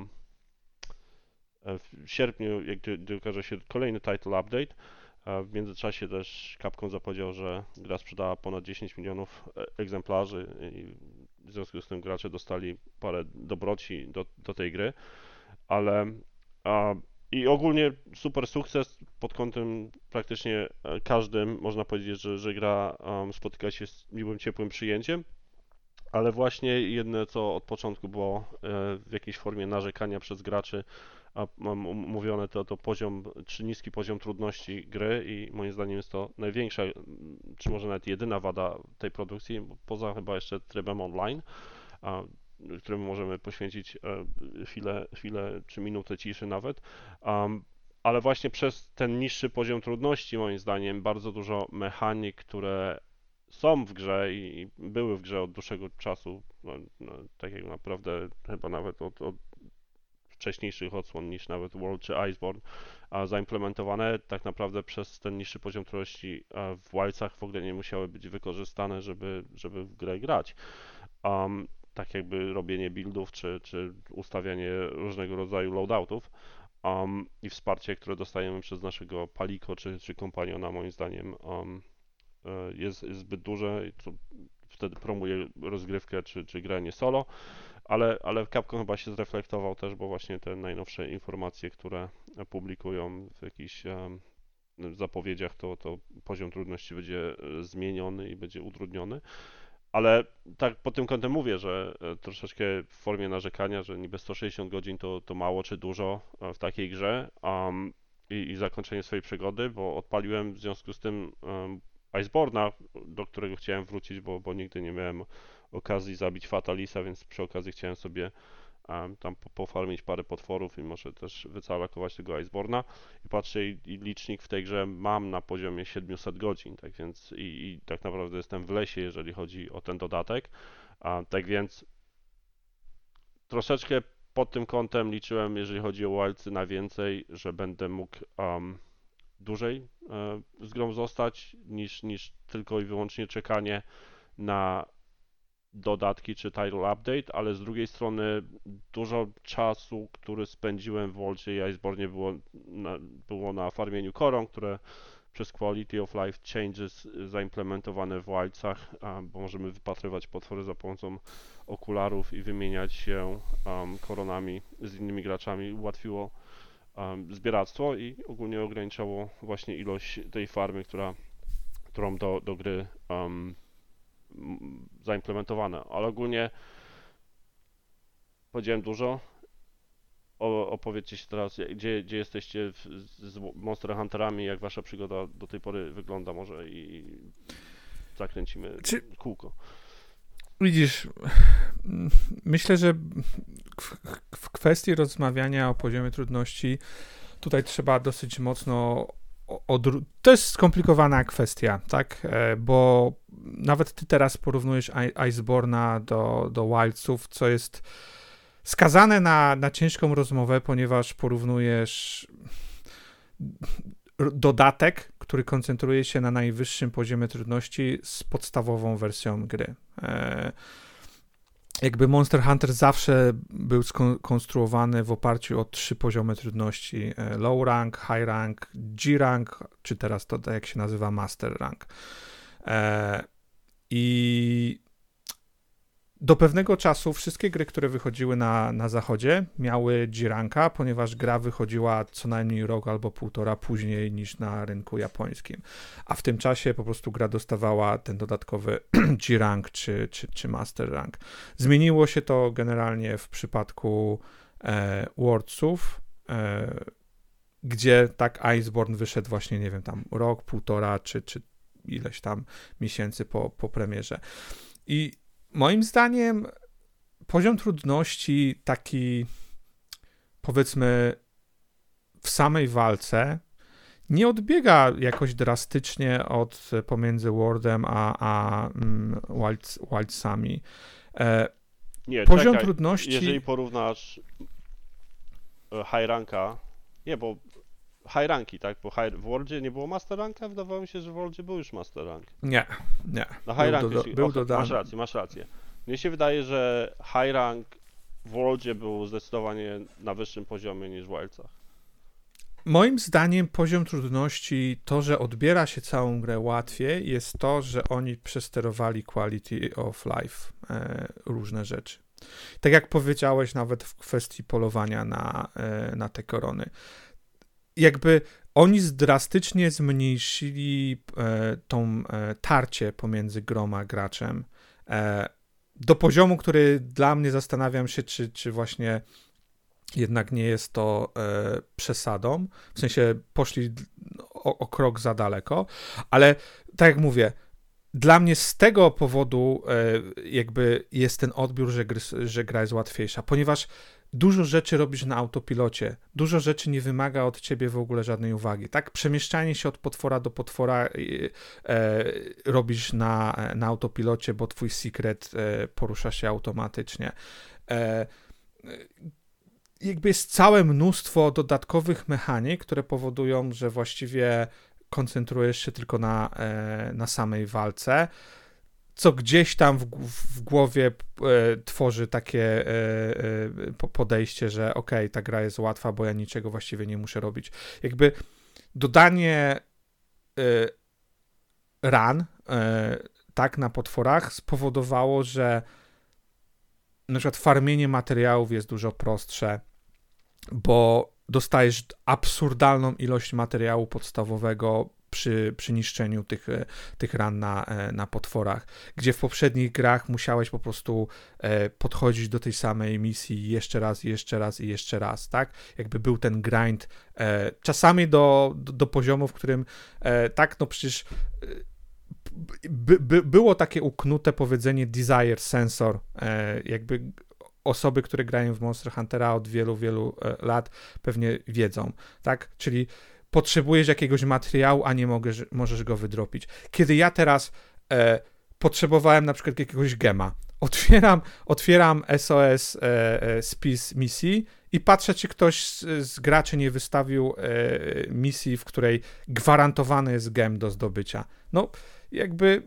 w sierpniu, gdy ukaże się kolejny title update. W międzyczasie też Capcom zapowiedział, że gra sprzedała ponad 10 milionów egzemplarzy i w związku z tym gracze dostali parę dobroci do tej gry, ale i ogólnie super sukces pod kątem praktycznie każdym, można powiedzieć, że gra spotyka się z miłym, ciepłym przyjęciem, ale właśnie jedne, co od początku było w jakiejś formie narzekania przez graczy, a mówione to poziom, czy niski poziom trudności gry i moim zdaniem jest to największa, czy może nawet jedyna wada tej produkcji, poza chyba jeszcze trybem online, któremu możemy poświęcić chwilę czy minutę ciszy nawet, ale właśnie przez ten niższy poziom trudności moim zdaniem bardzo dużo mechanik, które są w grze i były w grze od dłuższego czasu, tak jak naprawdę chyba nawet od wcześniejszych odsłon niż nawet World czy Iceborne, zaimplementowane tak naprawdę przez ten niższy poziom trudności w Wildsach w ogóle nie musiały być wykorzystane, żeby w grę grać. Tak jakby robienie buildów czy ustawianie różnego rodzaju loadoutów i wsparcie, które dostajemy przez naszego Paliko czy kompaniona moim zdaniem jest zbyt duże, co wtedy promuje rozgrywkę czy granie solo, ale Capcom chyba się zreflektował też, bo właśnie te najnowsze informacje, które publikują w jakichś zapowiedziach, to poziom trudności będzie zmieniony i będzie utrudniony. Ale tak pod tym kątem mówię, że troszeczkę w formie narzekania, że niby 160 godzin to mało czy dużo w takiej grze i zakończenie swojej przygody, bo odpaliłem w związku z tym Iceborne'a, do którego chciałem wrócić, bo nigdy nie miałem okazji zabić Fatalisa, więc przy okazji chciałem sobie tam pofarmić parę potworów i może też wycalakować tego Iceborne'a i patrzę i licznik w tej grze mam na poziomie 700 godzin, tak więc i tak naprawdę jestem w lesie, jeżeli chodzi o ten dodatek, tak więc troszeczkę pod tym kątem liczyłem, jeżeli chodzi o Wildsy, na więcej, że będę mógł dłużej z grą zostać niż tylko i wyłącznie czekanie na dodatki czy title update, ale z drugiej strony dużo czasu, który spędziłem w Worldzie i Iceborne było na farmieniu koron, które przez Quality of Life Changes zaimplementowane w Wildsach, bo możemy wypatrywać potwory za pomocą okularów i wymieniać się koronami z innymi graczami, ułatwiło zbieractwo i ogólnie ograniczało właśnie ilość tej farmy, którą do gry zaimplementowane, ale ogólnie powiedziałem dużo. Opowiedzcie się teraz, gdzie jesteście z Monster Hunterami, jak wasza przygoda do tej pory wygląda może i zakręcimy kółko. Widzisz, myślę, że w kwestii rozmawiania o poziomie trudności tutaj trzeba dosyć mocno to jest skomplikowana kwestia, tak? Bo nawet ty teraz porównujesz Iceborne'a do Wildsów, co jest skazane na ciężką rozmowę, ponieważ porównujesz dodatek, który koncentruje się na najwyższym poziomie trudności z podstawową wersją gry. Jakby Monster Hunter zawsze był skonstruowany w oparciu o 3 poziomy trudności: low rank, high rank, G rank, czy teraz to jak się nazywa master rank. I do pewnego czasu wszystkie gry, które wychodziły na zachodzie, miały G-ranka, ponieważ gra wychodziła co najmniej rok albo półtora później niż na rynku japońskim. A w tym czasie po prostu gra dostawała ten dodatkowy G-rank czy master rank. Zmieniło się to generalnie w przypadku Worldsów, gdzie tak Iceborne wyszedł właśnie, nie wiem, tam rok, półtora czy ileś tam miesięcy po premierze. I moim zdaniem poziom trudności taki, powiedzmy, w samej walce nie odbiega jakoś drastycznie od pomiędzy Worldem a Wildsami. Nie, poziom czekaj, trudności... Jeżeli porównasz high ranka, nie, bo high ranki, tak? Bo w Worldzie nie było master ranka? Wydawało mi się, że w Worldzie był już master rank. Nie. Na high rank był dodany. Masz rację. Mnie się wydaje, że high rank w Worldzie był zdecydowanie na wyższym poziomie niż w Wildsach. Moim zdaniem poziom trudności, to, że odbiera się całą grę łatwiej, jest to, że oni przesterowali quality of life, różne rzeczy. Tak jak powiedziałeś nawet w kwestii polowania na te korony. Jakby oni drastycznie zmniejszyli tą tarcie pomiędzy grą a graczem do poziomu, który dla mnie, zastanawiam się, czy właśnie jednak nie jest to przesadą, w sensie poszli o krok za daleko, ale tak jak mówię, dla mnie z tego powodu jakby jest ten odbiór, że gra jest łatwiejsza, ponieważ dużo rzeczy robisz na autopilocie, dużo rzeczy nie wymaga od ciebie w ogóle żadnej uwagi, tak? Przemieszczanie się od potwora do potwora robisz na autopilocie, bo twój secret porusza się automatycznie. Jakby jest całe mnóstwo dodatkowych mechanik, które powodują, że właściwie koncentrujesz się tylko na samej walce, co gdzieś tam w głowie tworzy takie podejście, że okej, ta gra jest łatwa, bo ja niczego właściwie nie muszę robić. Jakby dodanie ran tak na potworach spowodowało, że na przykład farmienie materiałów jest dużo prostsze, bo dostajesz absurdalną ilość materiału podstawowego przy niszczeniu tych ran na potworach, gdzie w poprzednich grach musiałeś po prostu podchodzić do tej samej misji jeszcze raz, tak? Jakby był ten grind, czasami do poziomu, w którym tak, no przecież było takie uknute powiedzenie desire sensor, jakby osoby, które grają w Monster Huntera od wielu, wielu lat pewnie wiedzą, tak? Czyli potrzebujesz jakiegoś materiału, a nie możesz go wydropić. Kiedy ja teraz potrzebowałem na przykład jakiegoś gema, otwieram SOS spis misji i patrzę, czy ktoś z graczy nie wystawił misji, w której gwarantowany jest gem do zdobycia. No, jakby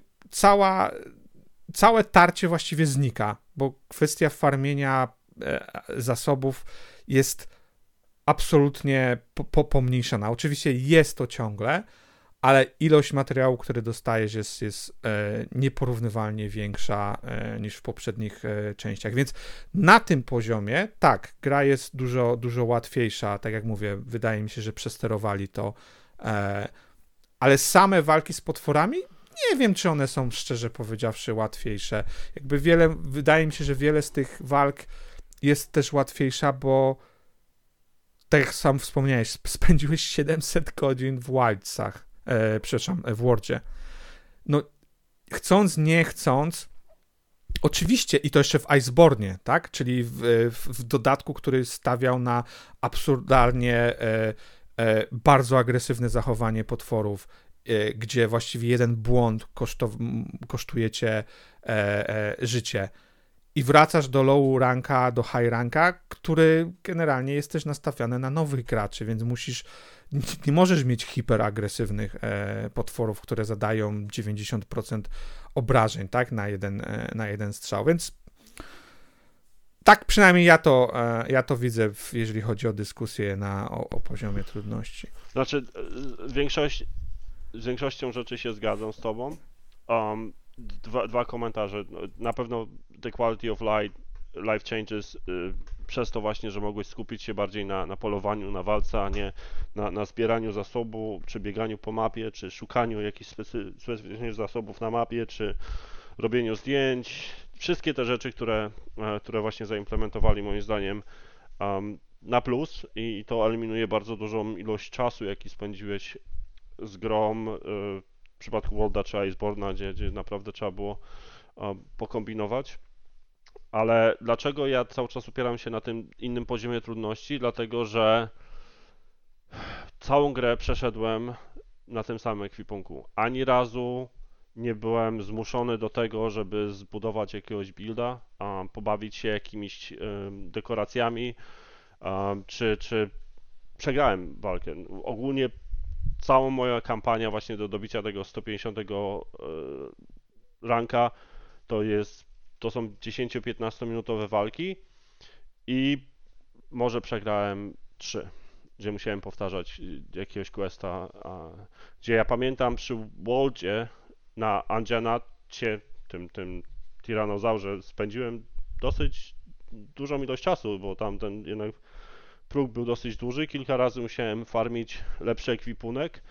całe tarcie właściwie znika, bo kwestia farmienia zasobów jest absolutnie pomniejszana. Oczywiście jest to ciągle, ale ilość materiału, który dostajesz jest nieporównywalnie większa niż w poprzednich częściach, więc na tym poziomie, tak, gra jest dużo, dużo łatwiejsza, tak jak mówię, wydaje mi się, że przesterowali to, ale same walki z potworami, nie wiem, czy one są, szczerze powiedziawszy, łatwiejsze. Jakby wydaje mi się, że wiele z tych walk jest też łatwiejsza, bo tak jak sam wspomniałeś, spędziłeś 700 godzin w Wildsach, w Wordzie. No, chcąc, nie chcąc, oczywiście, i to jeszcze w Iceborne, tak? Czyli w dodatku, który stawiał na absurdalnie bardzo agresywne zachowanie potworów, gdzie właściwie jeden błąd kosztuje cię życie. I wracasz do low ranka, do high ranka, który generalnie jest też nastawiony na nowych graczy, więc nie możesz mieć hiperagresywnych potworów, które zadają 90% obrażeń, tak, na jeden strzał, więc tak przynajmniej ja to widzę, jeżeli chodzi o dyskusję o poziomie trudności. Znaczy, z większością rzeczy się zgadzam z tobą. Dwa komentarze. Na pewno the quality of life changes przez to właśnie, że mogłeś skupić się bardziej na polowaniu, na walce, a nie na zbieraniu zasobu, czy bieganiu po mapie, czy szukaniu jakichś specyficznych zasobów na mapie, czy robieniu zdjęć. Wszystkie te rzeczy, które właśnie zaimplementowali moim zdaniem na plus i to eliminuje bardzo dużą ilość czasu, jaki spędziłeś z grą w przypadku Worlda czy Iceborne'a, gdzie naprawdę trzeba było pokombinować. Ale dlaczego ja cały czas upieram się na tym innym poziomie trudności? Dlatego, że całą grę przeszedłem na tym samym ekwipunku. Ani razu nie byłem zmuszony do tego, żeby zbudować jakiegoś builda, pobawić się jakimiś dekoracjami, czy przegrałem walkę. Ogólnie cała moja kampania właśnie do dobicia tego 150 ranka to są 10-15 minutowe walki i może przegrałem 3, gdzie musiałem powtarzać jakiegoś questa, gdzie ja pamiętam przy Worldzie na Anjanacie, tym tiranozaurze, spędziłem dosyć dużą ilość czasu, bo tam ten jednak próg był dosyć duży, kilka razy musiałem farmić lepszy ekwipunek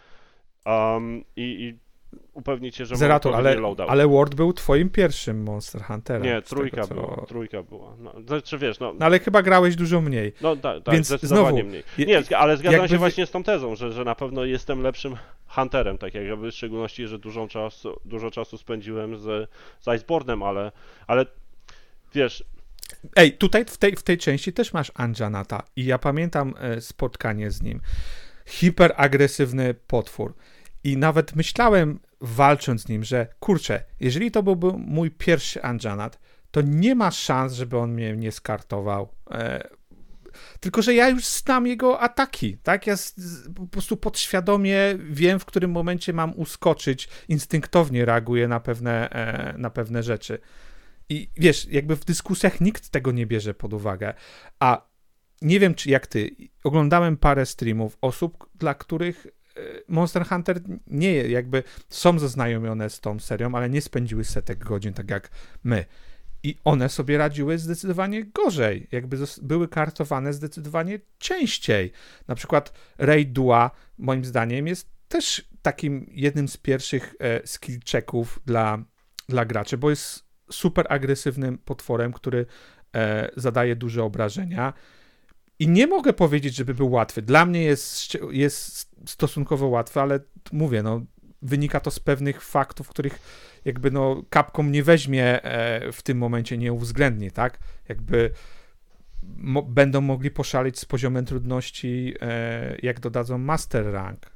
i upewnić się, że Zeratul, mam loadout. ale World był twoim pierwszym Monster Hunterem. Nie, trójka była. No, znaczy wiesz, no ale chyba grałeś dużo mniej. No tak, więc zdecydowanie znowu, mniej. Nie, ale zgadzam się właśnie z tą tezą, że na pewno jestem lepszym hunterem, tak jakby w szczególności, że dużo czasu spędziłem z Iceborne'em, ale wiesz... Ej, tutaj w tej części też masz Anjanata i ja pamiętam spotkanie z nim. Hiperagresywny potwór. I nawet myślałem, walcząc z nim, że kurczę, jeżeli to byłby mój pierwszy Anjanat, to nie ma szans, żeby on mnie nie skartował. Tylko że ja już znam jego ataki, tak? Ja po prostu podświadomie wiem, w którym momencie mam uskoczyć, instynktownie reaguję na pewne rzeczy. I wiesz, jakby w dyskusjach nikt tego nie bierze pod uwagę, a nie wiem, czy jak ty, oglądałem parę streamów osób, dla których Monster Hunter nie jakby są zaznajomione z tą serią, ale nie spędziły setek godzin tak jak my. I one sobie radziły zdecydowanie gorzej. Jakby były kartowane zdecydowanie częściej. Na przykład Raid 2 moim zdaniem jest też takim jednym z pierwszych skill checków dla graczy, bo jest super agresywnym potworem, który zadaje duże obrażenia. I nie mogę powiedzieć, żeby był łatwy. Dla mnie jest stosunkowo łatwy, ale mówię, no, wynika to z pewnych faktów, których jakby no Capcom nie weźmie w tym momencie, nie uwzględni, tak? Jakby będą mogli poszaleć z poziomem trudności, jak dodadzą Master Rank.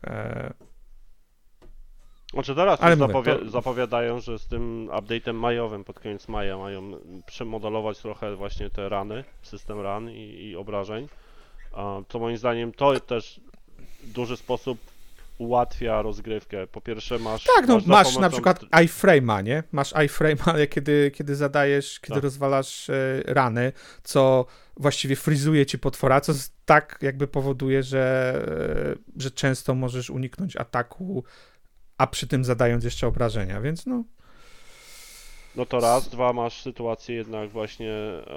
Znaczy teraz Ale już mówię, zapowiadają, że z tym update'em majowym pod koniec maja mają przemodelować trochę właśnie te rany, system ran i obrażeń. Co moim zdaniem to też w duży sposób ułatwia rozgrywkę. Po pierwsze Tak, no masz za masz pomocą na przykład iframe'a, nie? Masz iframe'a, kiedy zadajesz, kiedy Tak. rozwalasz rany, co właściwie frizuje ci potwora, co tak jakby powoduje, że często możesz uniknąć ataku, a przy tym zadając jeszcze obrażenia, więc no. No to raz, dwa, masz sytuację jednak właśnie,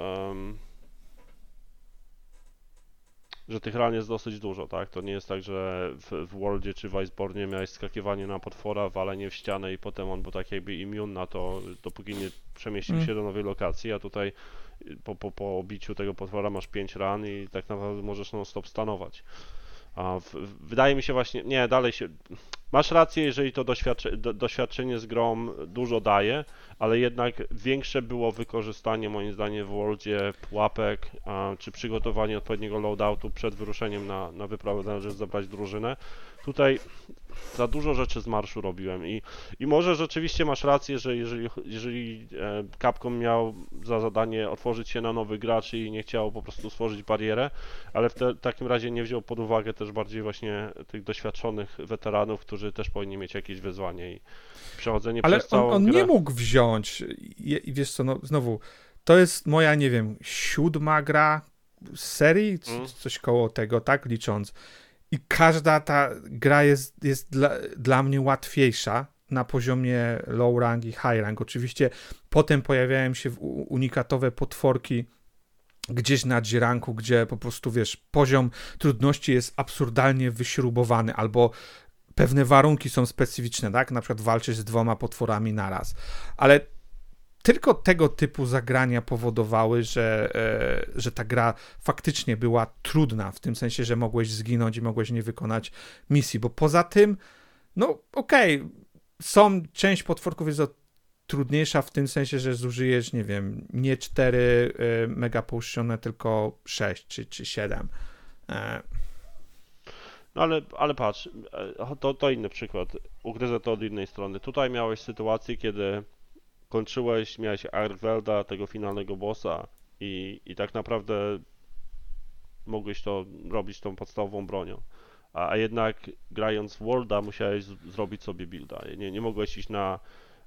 że tych ran jest dosyć dużo, tak? To nie jest tak, że w Worldzie czy w Iceborne miałeś skakiwanie na potwora, walenie w ścianę i potem on był tak jakby immun na to, dopóki nie przemieścił się do nowej lokacji, a tutaj po biciu tego potwora masz 5 ran i tak naprawdę możesz non-stop stanować. Wydaje mi się właśnie, nie, dalej się, masz rację, jeżeli to doświadczenie z grą dużo daje, ale jednak większe było wykorzystanie moim zdaniem w Worldzie pułapek, czy przygotowanie odpowiedniego loadoutu przed wyruszeniem na wyprawę, żeby zebrać drużynę. Tutaj za dużo rzeczy z marszu robiłem i może rzeczywiście masz rację, że jeżeli Capcom miał za zadanie otworzyć się na nowych graczy i nie chciał po prostu stworzyć barierę, ale w takim razie nie wziął pod uwagę też bardziej właśnie tych doświadczonych weteranów, którzy też powinni mieć jakieś wyzwanie i przechodzenie Ale przez całą on grę. nie mógł wziąć i wiesz co, no znowu, to jest moja, nie wiem, 7. gra z serii, coś koło tego, tak, licząc. I każda ta gra jest dla mnie łatwiejsza na poziomie low rank i high rank. Oczywiście potem pojawiają się unikatowe potworki gdzieś na G-ranku, gdzie po prostu, wiesz, poziom trudności jest absurdalnie wyśrubowany, albo pewne warunki są specyficzne, tak? Na przykład walczysz z 2 potworami naraz. Ale tylko tego typu zagrania powodowały, że ta gra faktycznie była trudna, w tym sensie, że mogłeś zginąć i mogłeś nie wykonać misji, bo poza tym, no okej, część potworków jest trudniejsza w tym sensie, że zużyjesz, nie wiem, nie 4 mega połszczone, tylko 6 czy 7. No ale patrz, to inny przykład. Ugryzę to od innej strony. Tutaj miałeś sytuację, kiedy miałeś Arkvelda, tego finalnego bossa i tak naprawdę mogłeś to robić tą podstawową bronią. A jednak grając w Worlda musiałeś zrobić sobie builda. Nie mogłeś iść na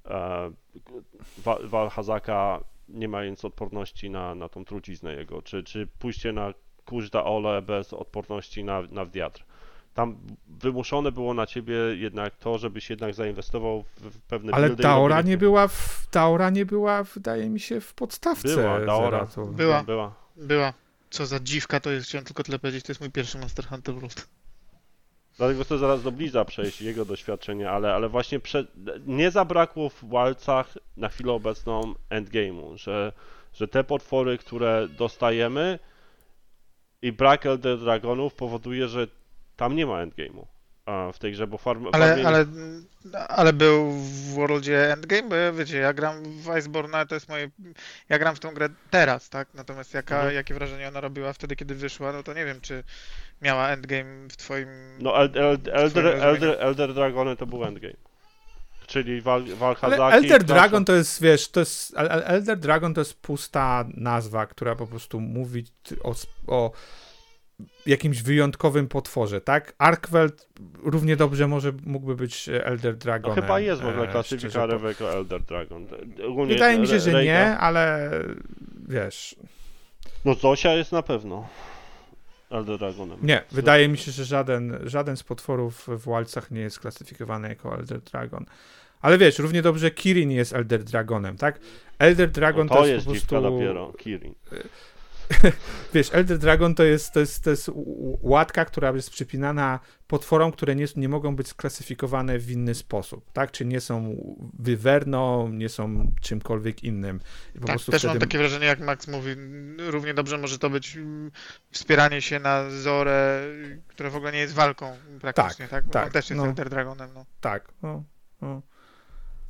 Valhazaka nie mając odporności na tą truciznę jego, czy pójście na Kuźda Ole bez odporności na wiatr. Tam wymuszone było na ciebie jednak to, żebyś jednak zainwestował w pewne Ale buildy. Taora nie była, wydaje mi się, w podstawce. Była, Taora. Była. Co za dziwka to jest, chciałem tylko tyle powiedzieć, to jest mój pierwszy Monster Hunter World. Dlatego chcę zaraz do Blizza przejść, jego doświadczenie, ale właśnie nie zabrakło w walcach na chwilę obecną endgame'u, że te potwory, które dostajemy i brak Elder Dragonów powoduje, że tam nie ma endgame'u w tej grze, bo Ale był w Worldzie endgame, bo wiecie, ja gram w Iceborne, to jest ja gram w tą grę teraz, tak? Natomiast jakie wrażenie ona robiła wtedy, kiedy wyszła, no to nie wiem, czy miała endgame w twoim... No Elder Dragony to był endgame. Czyli Valhazaki... Ale Elder Dragon to jest, wiesz, Elder Dragon to jest pusta nazwa, która po prostu mówi o jakimś wyjątkowym potworze, tak? Arkveld równie dobrze mógłby być Elder Dragonem. No chyba jest w ogóle klasyfikacja jako Elder Dragon. Ogólnie wydaje mi się, że nie, ale wiesz... No Zosia jest na pewno Elder Dragonem. Nie, wydaje mi się, że żaden z potworów w walcach nie jest klasyfikowany jako Elder Dragon. Ale wiesz, równie dobrze Kirin jest Elder Dragonem, tak? Elder Dragon to jest po prostu... dopiero, Kirin. Wiesz, Elder Dragon to jest łatka, która jest przypinana potworom, które nie mogą być sklasyfikowane w inny sposób, tak? Czy nie są wywerną, nie są czymkolwiek innym. Po tak, też mam takie wrażenie, jak Max mówi, równie dobrze może to być wspieranie się na Zorę, która w ogóle nie jest walką praktycznie, tak? Tak, On też jest Elder Dragonem, no. Tak, no.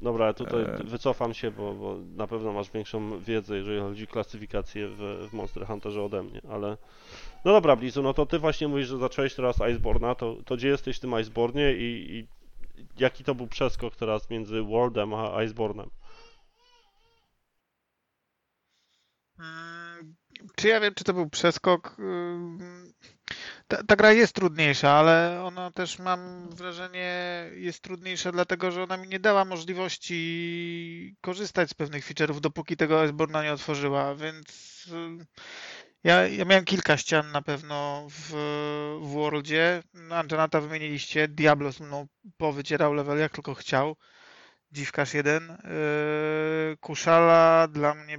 Dobra, ja tutaj wycofam się, bo na pewno masz większą wiedzę, jeżeli chodzi o klasyfikację w Monster Hunterze ode mnie, ale... No dobra, Blizu, no to ty właśnie mówisz, że zacząłeś teraz Iceborne'a, to gdzie jesteś w tym Iceborne'ie i jaki to był przeskok teraz między Worldem a Iceborne'em? Czy ja wiem, czy to był przeskok? Ta gra jest trudniejsza, ale ona też, mam wrażenie, jest trudniejsza dlatego, że ona mi nie dała możliwości korzystać z pewnych feature'ów, dopóki tego Iceborne'a nie otworzyła, więc ja miałem kilka ścian na pewno w Worldzie. Antonata wymieniliście, Diablo z mną powycierał level jak tylko chciał. Dziwkarz 1. Kuszala dla mnie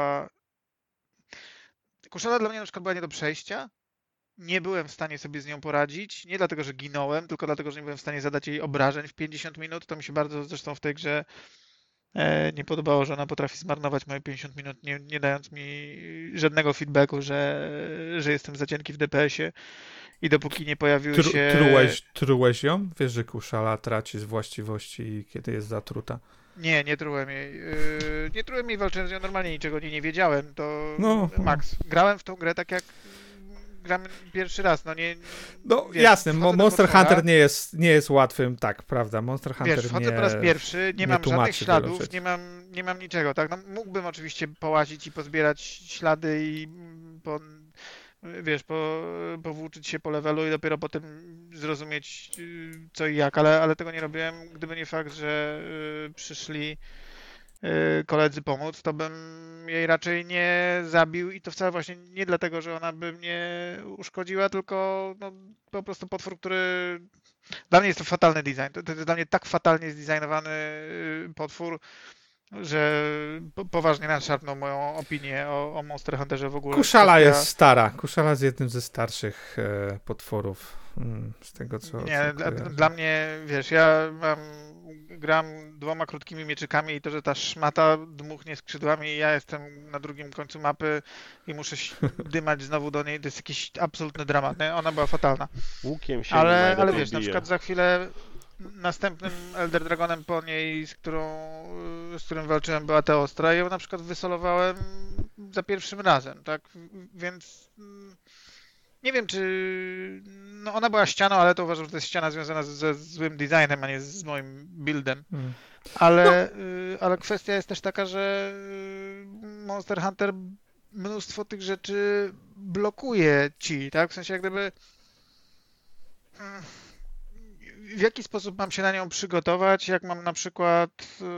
na przykład była nie do przejścia. Nie byłem w stanie sobie z nią poradzić. Nie dlatego, że ginąłem, tylko dlatego, że nie byłem w stanie zadać jej obrażeń w 50 minut. To mi się bardzo zresztą w tej grze nie podobało, że ona potrafi zmarnować moje 50 minut, nie dając mi żadnego feedbacku, że jestem za cienki w DPS-ie. I dopóki nie pojawiły się... Trułeś ją? Wiesz, że kuszala traci z właściwości, kiedy jest zatruta. Nie trułem jej. Nie trułem jej, walczyłem z nią normalnie, niczego nie wiedziałem. To Max. Grałem w tą grę tak jak gram pierwszy raz, wiesz, jasne, Monster Hunter nie jest łatwym, tak, prawda, Monster Hunter wiesz, wchodzę po raz pierwszy, nie mam żadnych śladów, nie mam niczego, tak, no, mógłbym oczywiście połazić i pozbierać ślady i powłóczyć się po levelu i dopiero potem zrozumieć co i jak, ale tego nie robiłem, gdyby nie fakt, że przyszli koledzy pomóc, to bym jej raczej nie zabił i to wcale właśnie nie dlatego, że ona by mnie uszkodziła, tylko po prostu potwór, który... Dla mnie jest to fatalny design. To jest dla mnie tak fatalnie zdesignowany potwór, że poważnie nadszarpnął moją opinię o Monster Hunterze w ogóle. Kuszala jest stara. Kuszala jest jednym ze starszych potworów. Z tego co... Nie, dla mnie, wiesz, gram 2 krótkimi mieczykami i to, że ta szmata dmuchnie skrzydłami i ja jestem na drugim końcu mapy i muszę dymać znowu do niej, to jest jakiś absolutny dramat. Nie? Ona była fatalna. Łukiem się ale wiesz, na przykład za chwilę następnym Elder Dragonem po niej, z którym walczyłem, była Teostra i ją na przykład wysolowałem za pierwszym razem, tak? Więc nie wiem, czy... ona była ścianą, ale to uważam, że to jest ściana związana ze złym designem, a nie z moim buildem. Ale kwestia jest też taka, że Monster Hunter mnóstwo tych rzeczy blokuje ci, tak? W sensie jak gdyby... W jaki sposób mam się na nią przygotować, jak mam na przykład...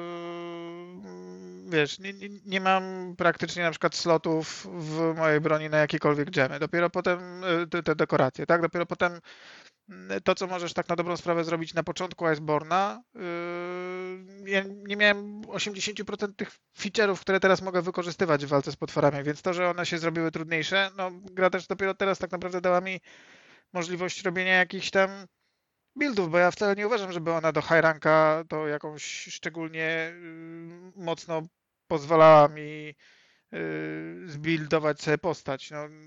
Wiesz, nie mam praktycznie na przykład slotów w mojej broni na jakiekolwiek gemy. Dopiero potem te dekoracje, tak? Dopiero potem to, co możesz tak na dobrą sprawę zrobić na początku Iceborne'a. Ja nie miałem 80% tych feature'ów, które teraz mogę wykorzystywać w walce z potworami, więc to, że one się zrobiły trudniejsze, gra też dopiero teraz tak naprawdę dała mi możliwość robienia jakichś tam buildów, bo ja wcale nie uważam, żeby ona do high ranka to jakąś szczególnie mocno pozwalała mi zbuildować sobie postać.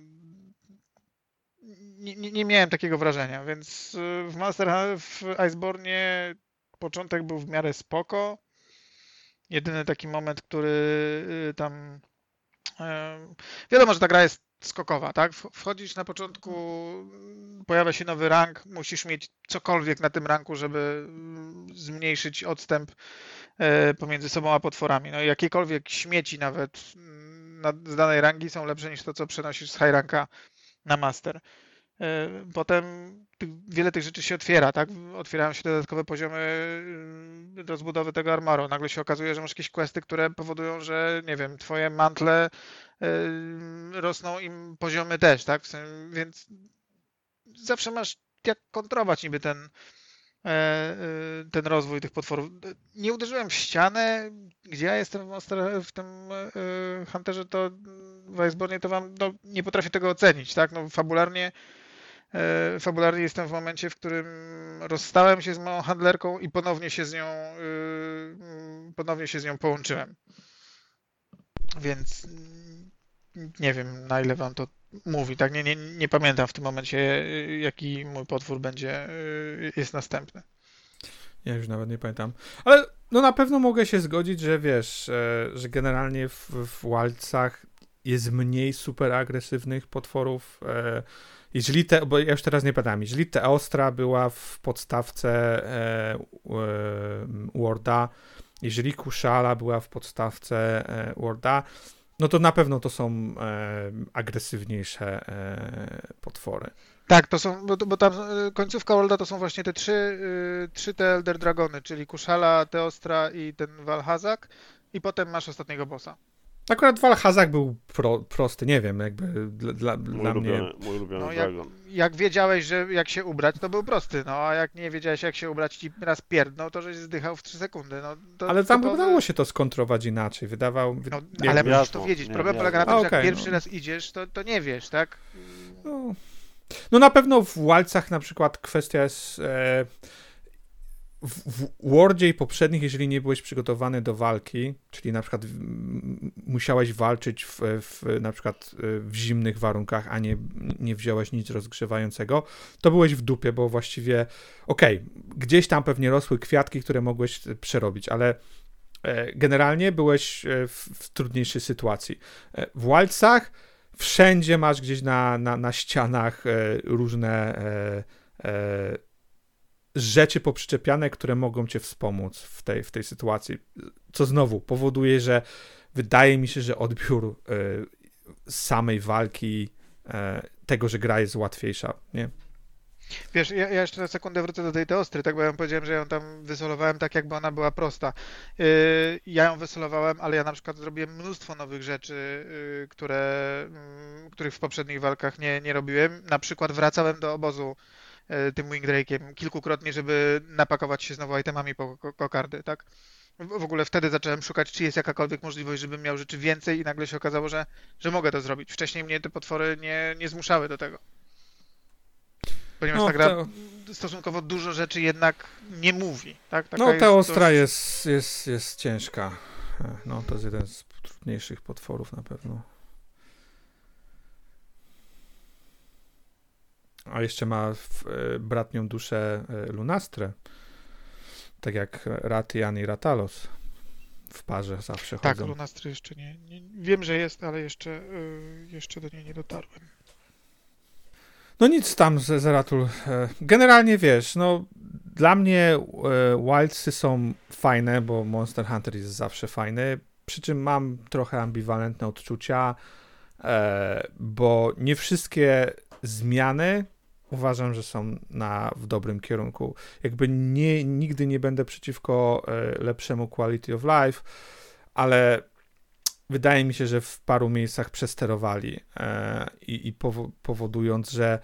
Nie miałem takiego wrażenia, więc w Iceborne'ie początek był w miarę spoko. Jedyny taki moment, który tam... Wiadomo, że ta gra jest skokowa, tak? Wchodzisz na początku, pojawia się nowy rank, musisz mieć cokolwiek na tym ranku, żeby zmniejszyć odstęp pomiędzy sobą a potworami. No i jakiekolwiek śmieci nawet z danej rangi są lepsze niż to, co przenosisz z high ranka na master. Potem wiele tych rzeczy się otwiera, tak? Otwierają się dodatkowe poziomy rozbudowy tego armoru. Nagle się okazuje, że masz jakieś questy, które powodują, że nie wiem, twoje mantle rosną im poziomy też, tak? Więc zawsze masz jak kontrolować niby ten rozwój tych potworów. Nie uderzyłem w ścianę, gdzie ja jestem w tym Hunterze, to w Iceborne'ie to wam nie potrafię tego ocenić, tak? Fabularnie jestem w momencie, w którym rozstałem się z moją handlerką i ponownie się z nią połączyłem. Więc nie wiem, na ile wam to mówi, tak? Nie pamiętam w tym momencie, jaki mój potwór jest następny. Ja już nawet nie pamiętam. Ale No na pewno mogę się zgodzić, że wiesz, że generalnie w walcach jest mniej super agresywnych potworów. Jeżeli bo ja już teraz nie pamiętam, jeżeli Teostra była w podstawce Worda, jeżeli Kushala była w podstawce Worda, no to na pewno to są agresywniejsze potwory. Tak, to są, bo tam końcówka Worlda to są właśnie te trzy te Elder Dragony, czyli Kushala, Teostra i ten Valhazak i potem masz ostatniego bossa. Akurat Valhazak był prosty, nie wiem, jakby dla mnie... Mój ulubiony No, dragon. jak wiedziałeś, że jak się ubrać, to był prosty, no a jak nie wiedziałeś, jak się ubrać, ci raz pierdnął, to żeś zdychał w 3 sekundy. No, to Ale tam typowy- dało się to skontrować inaczej, No, nie ale wiem. musisz to wiedzieć. Problem polega na tym, że jak Okej, pierwszy no. raz idziesz, to nie wiesz, tak? No na pewno w walcach na przykład kwestia jest w Wordzie i poprzednich, jeżeli nie byłeś przygotowany do walki, czyli na przykład musiałeś walczyć na przykład w zimnych warunkach, a nie wziąłeś nic rozgrzewającego, to byłeś w dupie, bo właściwie gdzieś tam pewnie rosły kwiatki, które mogłeś przerobić, ale generalnie byłeś w trudniejszej sytuacji. W walcach wszędzie masz gdzieś na ścianach różne rzeczy poprzyczepiane, które mogą cię wspomóc w tej sytuacji. Co znowu powoduje, że wydaje mi się, że odbiór samej walki, tego, że gra jest łatwiejsza, nie? Wiesz, ja jeszcze na sekundę wrócę do tej Teostry, tak, bo ja powiedziałem, że ją tam wysolowałem tak, jakby ona była prosta. Ja ją wysolowałem, ale ja na przykład zrobiłem mnóstwo nowych rzeczy, których w poprzednich walkach nie robiłem. Na przykład wracałem do obozu tym Wingdrake'iem kilkukrotnie, żeby napakować się znowu itemami po kokardy, tak? W ogóle wtedy zacząłem szukać, czy jest jakakolwiek możliwość, żebym miał rzeczy więcej i nagle się okazało, że mogę to zrobić. Wcześniej mnie te potwory nie zmuszały do tego. Ponieważ ta gra stosunkowo dużo rzeczy jednak nie mówi, tak? Taka ta ostra dość... jest ciężka. No, to jest jeden z trudniejszych potworów na pewno. A jeszcze ma bratnią duszę Lunastrę. Tak jak Ratian i Ratalos. W parze zawsze Tak, chodzą. Lunastry jeszcze nie. Wiem, że jest, ale jeszcze do niej nie dotarłem. No nic tam, Zeratul. Generalnie wiesz, no dla mnie Wildsy są fajne, bo Monster Hunter jest zawsze fajny, przy czym mam trochę ambiwalentne odczucia, bo nie wszystkie zmiany uważam, że są w dobrym kierunku. Jakby nigdy nie będę przeciwko lepszemu quality of life, ale wydaje mi się, że w paru miejscach przesterowali i powodując, że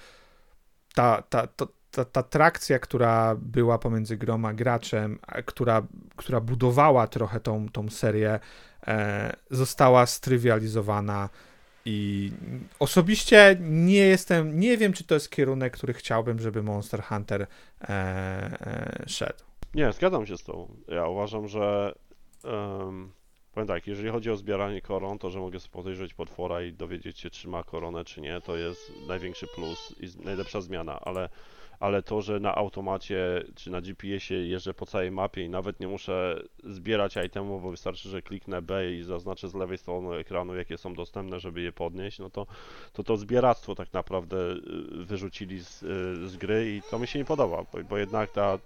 ta trakcja, która była pomiędzy grą a graczem, która budowała trochę tą serię, została strywializowana i osobiście nie wiem, czy to jest kierunek, który chciałbym, żeby Monster Hunter szedł. Nie, zgadzam się z tobą. Ja uważam, że powiem tak, jeżeli chodzi o zbieranie koron, to że mogę sobie podejrzeć potwora i dowiedzieć się, czy ma koronę, czy nie, to jest największy plus i najlepsza zmiana, ale to, że na automacie czy na GPS-ie jeżdżę po całej mapie i nawet nie muszę zbierać itemów, bo wystarczy, że kliknę B i zaznaczę z lewej strony ekranu, jakie są dostępne, żeby je podnieść, no to zbieractwo tak naprawdę wyrzucili z gry i to mi się nie podoba, bo jednak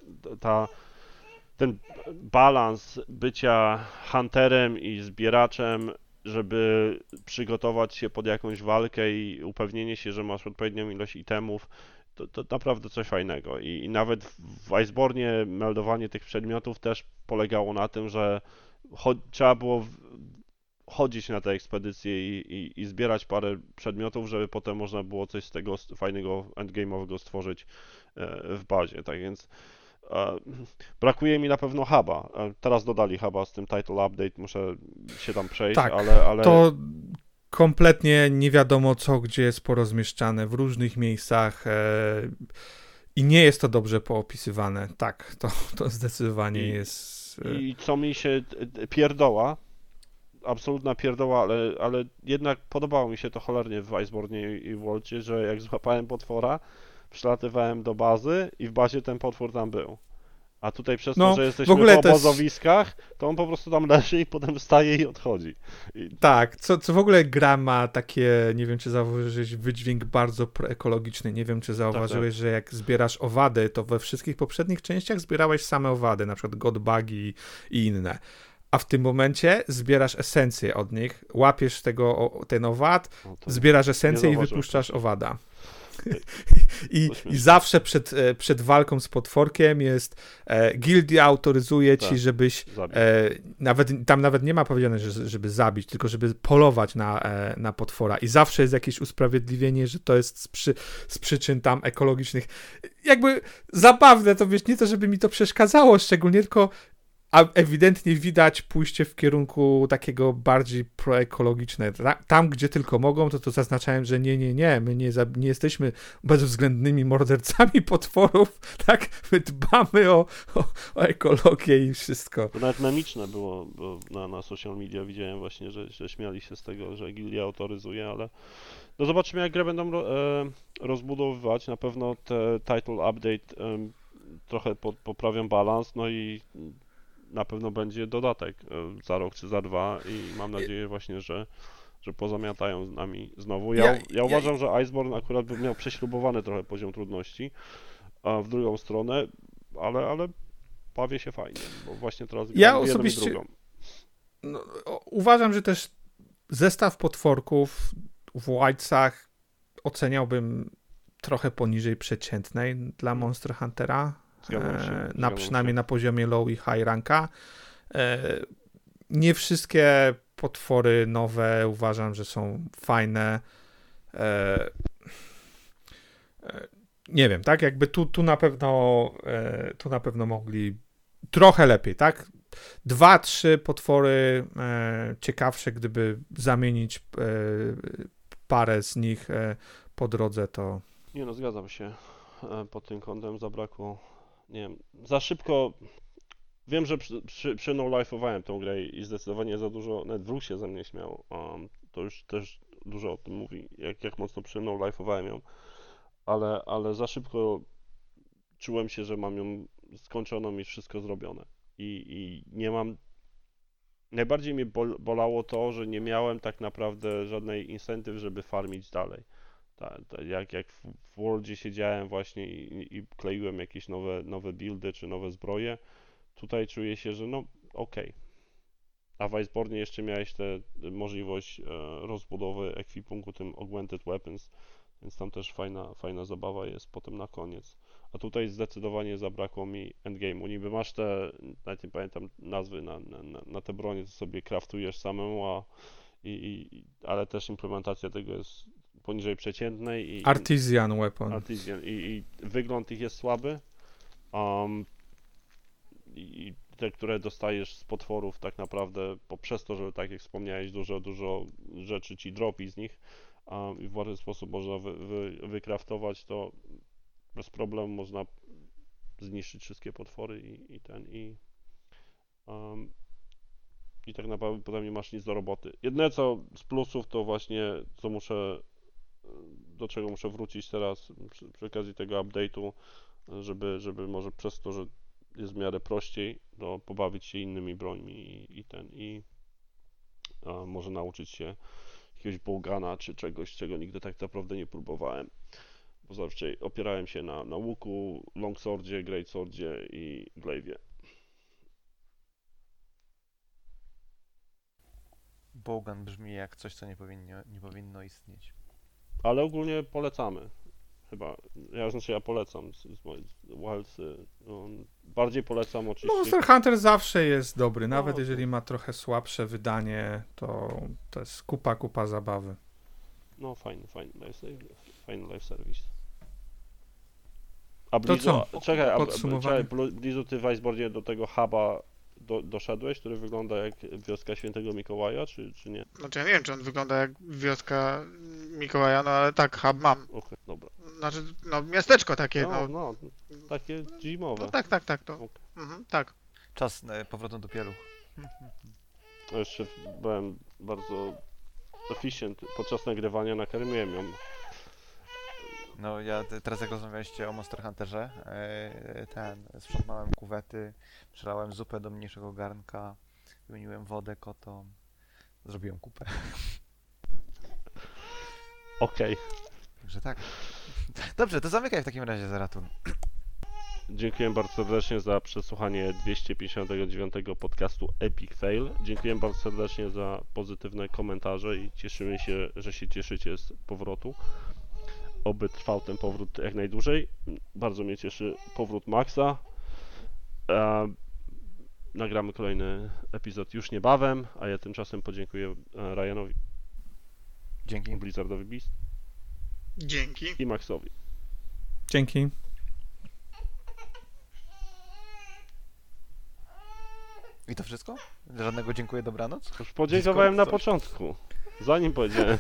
ten balans bycia hunterem i zbieraczem, żeby przygotować się pod jakąś walkę i upewnienie się, że masz odpowiednią ilość itemów, to naprawdę coś fajnego. I nawet w Iceborne meldowanie tych przedmiotów też polegało na tym, że trzeba było chodzić na te ekspedycje i zbierać parę przedmiotów, żeby potem można było coś z tego fajnego endgame'owego stworzyć w bazie. Tak więc brakuje mi na pewno huba. Teraz dodali huba z tym title update, muszę się tam przejść, tak, ale... To kompletnie nie wiadomo co, gdzie jest porozmieszczane w różnych miejscach i nie jest to dobrze poopisywane. Tak, to zdecydowanie jest... I co mi się pierdoła, absolutna pierdoła, ale jednak podobało mi się to cholernie w Iceborne i w Worldzie, że jak złapałem potwora, przylatywałem do bazy i w bazie ten potwór tam był. A tutaj przez No, to, że w jesteśmy ogóle w to jest- obozowiskach, to on po prostu tam leży i potem wstaje i odchodzi. Tak, co w ogóle gra ma takie, nie wiem czy zauważyłeś, wydźwięk bardzo proekologiczny. Nie wiem czy zauważyłeś, że jak zbierasz owady, to we wszystkich poprzednich częściach zbierałeś same owady, na przykład godbugi i inne. A w tym momencie zbierasz esencję od nich, łapiesz ten owad, No to zbierasz esencję i zauważyłem wypuszczasz wcześniej. owada. To I śmieszne. zawsze przed walką z potworkiem jest gildia autoryzuje ci, Tak. żebyś zabił. nawet nie ma powiedziane, żeby zabić, tylko żeby polować na potwora. I zawsze jest jakieś usprawiedliwienie, że to jest z przyczyn tam ekologicznych. Jakby zabawne to, wiesz, nie to, żeby mi to przeszkadzało szczególnie, tylko ewidentnie widać pójście w kierunku takiego bardziej proekologiczne. Tam, gdzie tylko mogą, to zaznaczałem, że nie, my nie jesteśmy bezwzględnymi mordercami potworów, tak? My dbamy o ekologię i wszystko. To nawet memiczne było, bo na social media widziałem właśnie, że śmiali się z tego, że gildia autoryzuje, ale no zobaczymy jak grę będą rozbudowywać. Na pewno te title update trochę poprawią balans, no i na pewno będzie dodatek za rok czy za dwa i mam nadzieję właśnie, że pozamiatają z nami znowu. Ja uważam, że Iceborne akurat by miał prześrubowany trochę poziom trudności, a w drugą stronę, ale bawię się fajnie, bo właśnie teraz gram w jedną i drugą. No, uważam, że też zestaw potworków w Wildsach oceniałbym trochę poniżej przeciętnej dla Monster Huntera. Przynajmniej na poziomie low i high ranka. Nie wszystkie potwory nowe uważam, że są fajne. Nie wiem, tak? Jakby tu na pewno mogli trochę lepiej, tak? 2-3 potwory ciekawsze, gdyby zamienić parę z nich po drodze, to... Nie no, zgadzam się. Pod tym kątem zabrakło, nie wiem, za szybko. Wiem, że przy no life'owałem tą grę i zdecydowanie za dużo, nawet wróg się ze mnie śmiał. To już też dużo o tym mówi, jak mocno przy no life'owałem ją. Ale za szybko czułem się, że mam ją skończoną i wszystko zrobione. I nie mam. Najbardziej mnie bolało to, że nie miałem tak naprawdę żadnej incentyw, żeby farmić dalej. Jak w Worldzie siedziałem właśnie i kleiłem jakieś nowe buildy czy nowe zbroje, tutaj czuję się, że no okej. A w Iceborne jeszcze miałeś tę możliwość rozbudowy ekwipunku tym Augmented Weapons, więc tam też fajna zabawa jest potem na koniec. A tutaj zdecydowanie zabrakło mi endgame'u. Niby masz nawet nie pamiętam nazwy na te bronie, to sobie craftujesz samemu, ale też implementacja tego jest poniżej przeciętnej. Artisan Weapon. I wygląd ich jest słaby. I te, które dostajesz z potworów tak naprawdę, poprzez to, że tak jak wspomniałeś, dużo rzeczy ci dropi z nich i w łatwy sposób można wykraftować, to bez problemu można zniszczyć wszystkie potwory i tak naprawdę potem nie masz nic do roboty. Jedyne co z plusów to właśnie do czego muszę wrócić teraz przy okazji tego update'u, żeby może przez to, że jest w miarę prościej, to pobawić się innymi brońmi i może nauczyć się jakiegoś bowguna czy czegoś, czego nigdy tak naprawdę nie próbowałem. Bo zawsze opierałem się na łuku, longswordzie, greatswordzie i glaive'ie. Bowgun brzmi jak coś, co nie powinno istnieć. Ale ogólnie polecamy. Chyba, ja polecam Wilds, bardziej polecam oczywiście. Monster Hunter zawsze jest dobry, nawet No, jeżeli ma trochę słabsze wydanie, to jest kupa zabawy. No fajny live service. A To co? Czekaj, Podsumowanie. Blizu, ty w Iceborne do tego huba doszedłeś, który wygląda jak wioska Świętego Mikołaja, czy nie? Znaczy ja nie wiem, czy on wygląda jak wioska Mikołaja, no ale tak, hub mam. Okej, dobra. Znaczy, no miasteczko takie, No, takie zimowe. No tak, to. Okej. Tak. Czas powrotu do pieluch. Jeszcze byłem bardzo efficient podczas nagrywania, nakarmiłem ją No ja teraz jak rozmawialiście o Monster Hunterze, sprzątnąłem kuwety, przelałem zupę do mniejszego garnka, wymieniłem wodę kotom, zrobiłem kupę. Okej. Także tak. Dobrze, to zamykaj w takim razie, Zaratun. Dziękuję bardzo serdecznie za przesłuchanie 259 podcastu Epic Fail. Dziękuję bardzo serdecznie za pozytywne komentarze i cieszymy się, że się cieszycie z powrotu. Oby trwał ten powrót jak najdłużej. Bardzo mnie cieszy powrót Maxa. Nagramy kolejny epizod już niebawem, a ja tymczasem podziękuję Ryanowi, Dzięki. Blizzardowi Beast Dzięki. i Maxowi. Dzięki. I to wszystko? Żadnego dziękuję, dobranoc? Już podziękowałem Discord, na coś? początku, zanim powiedziałem.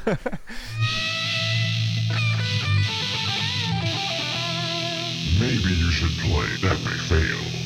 Maybe you should play Epic Fail.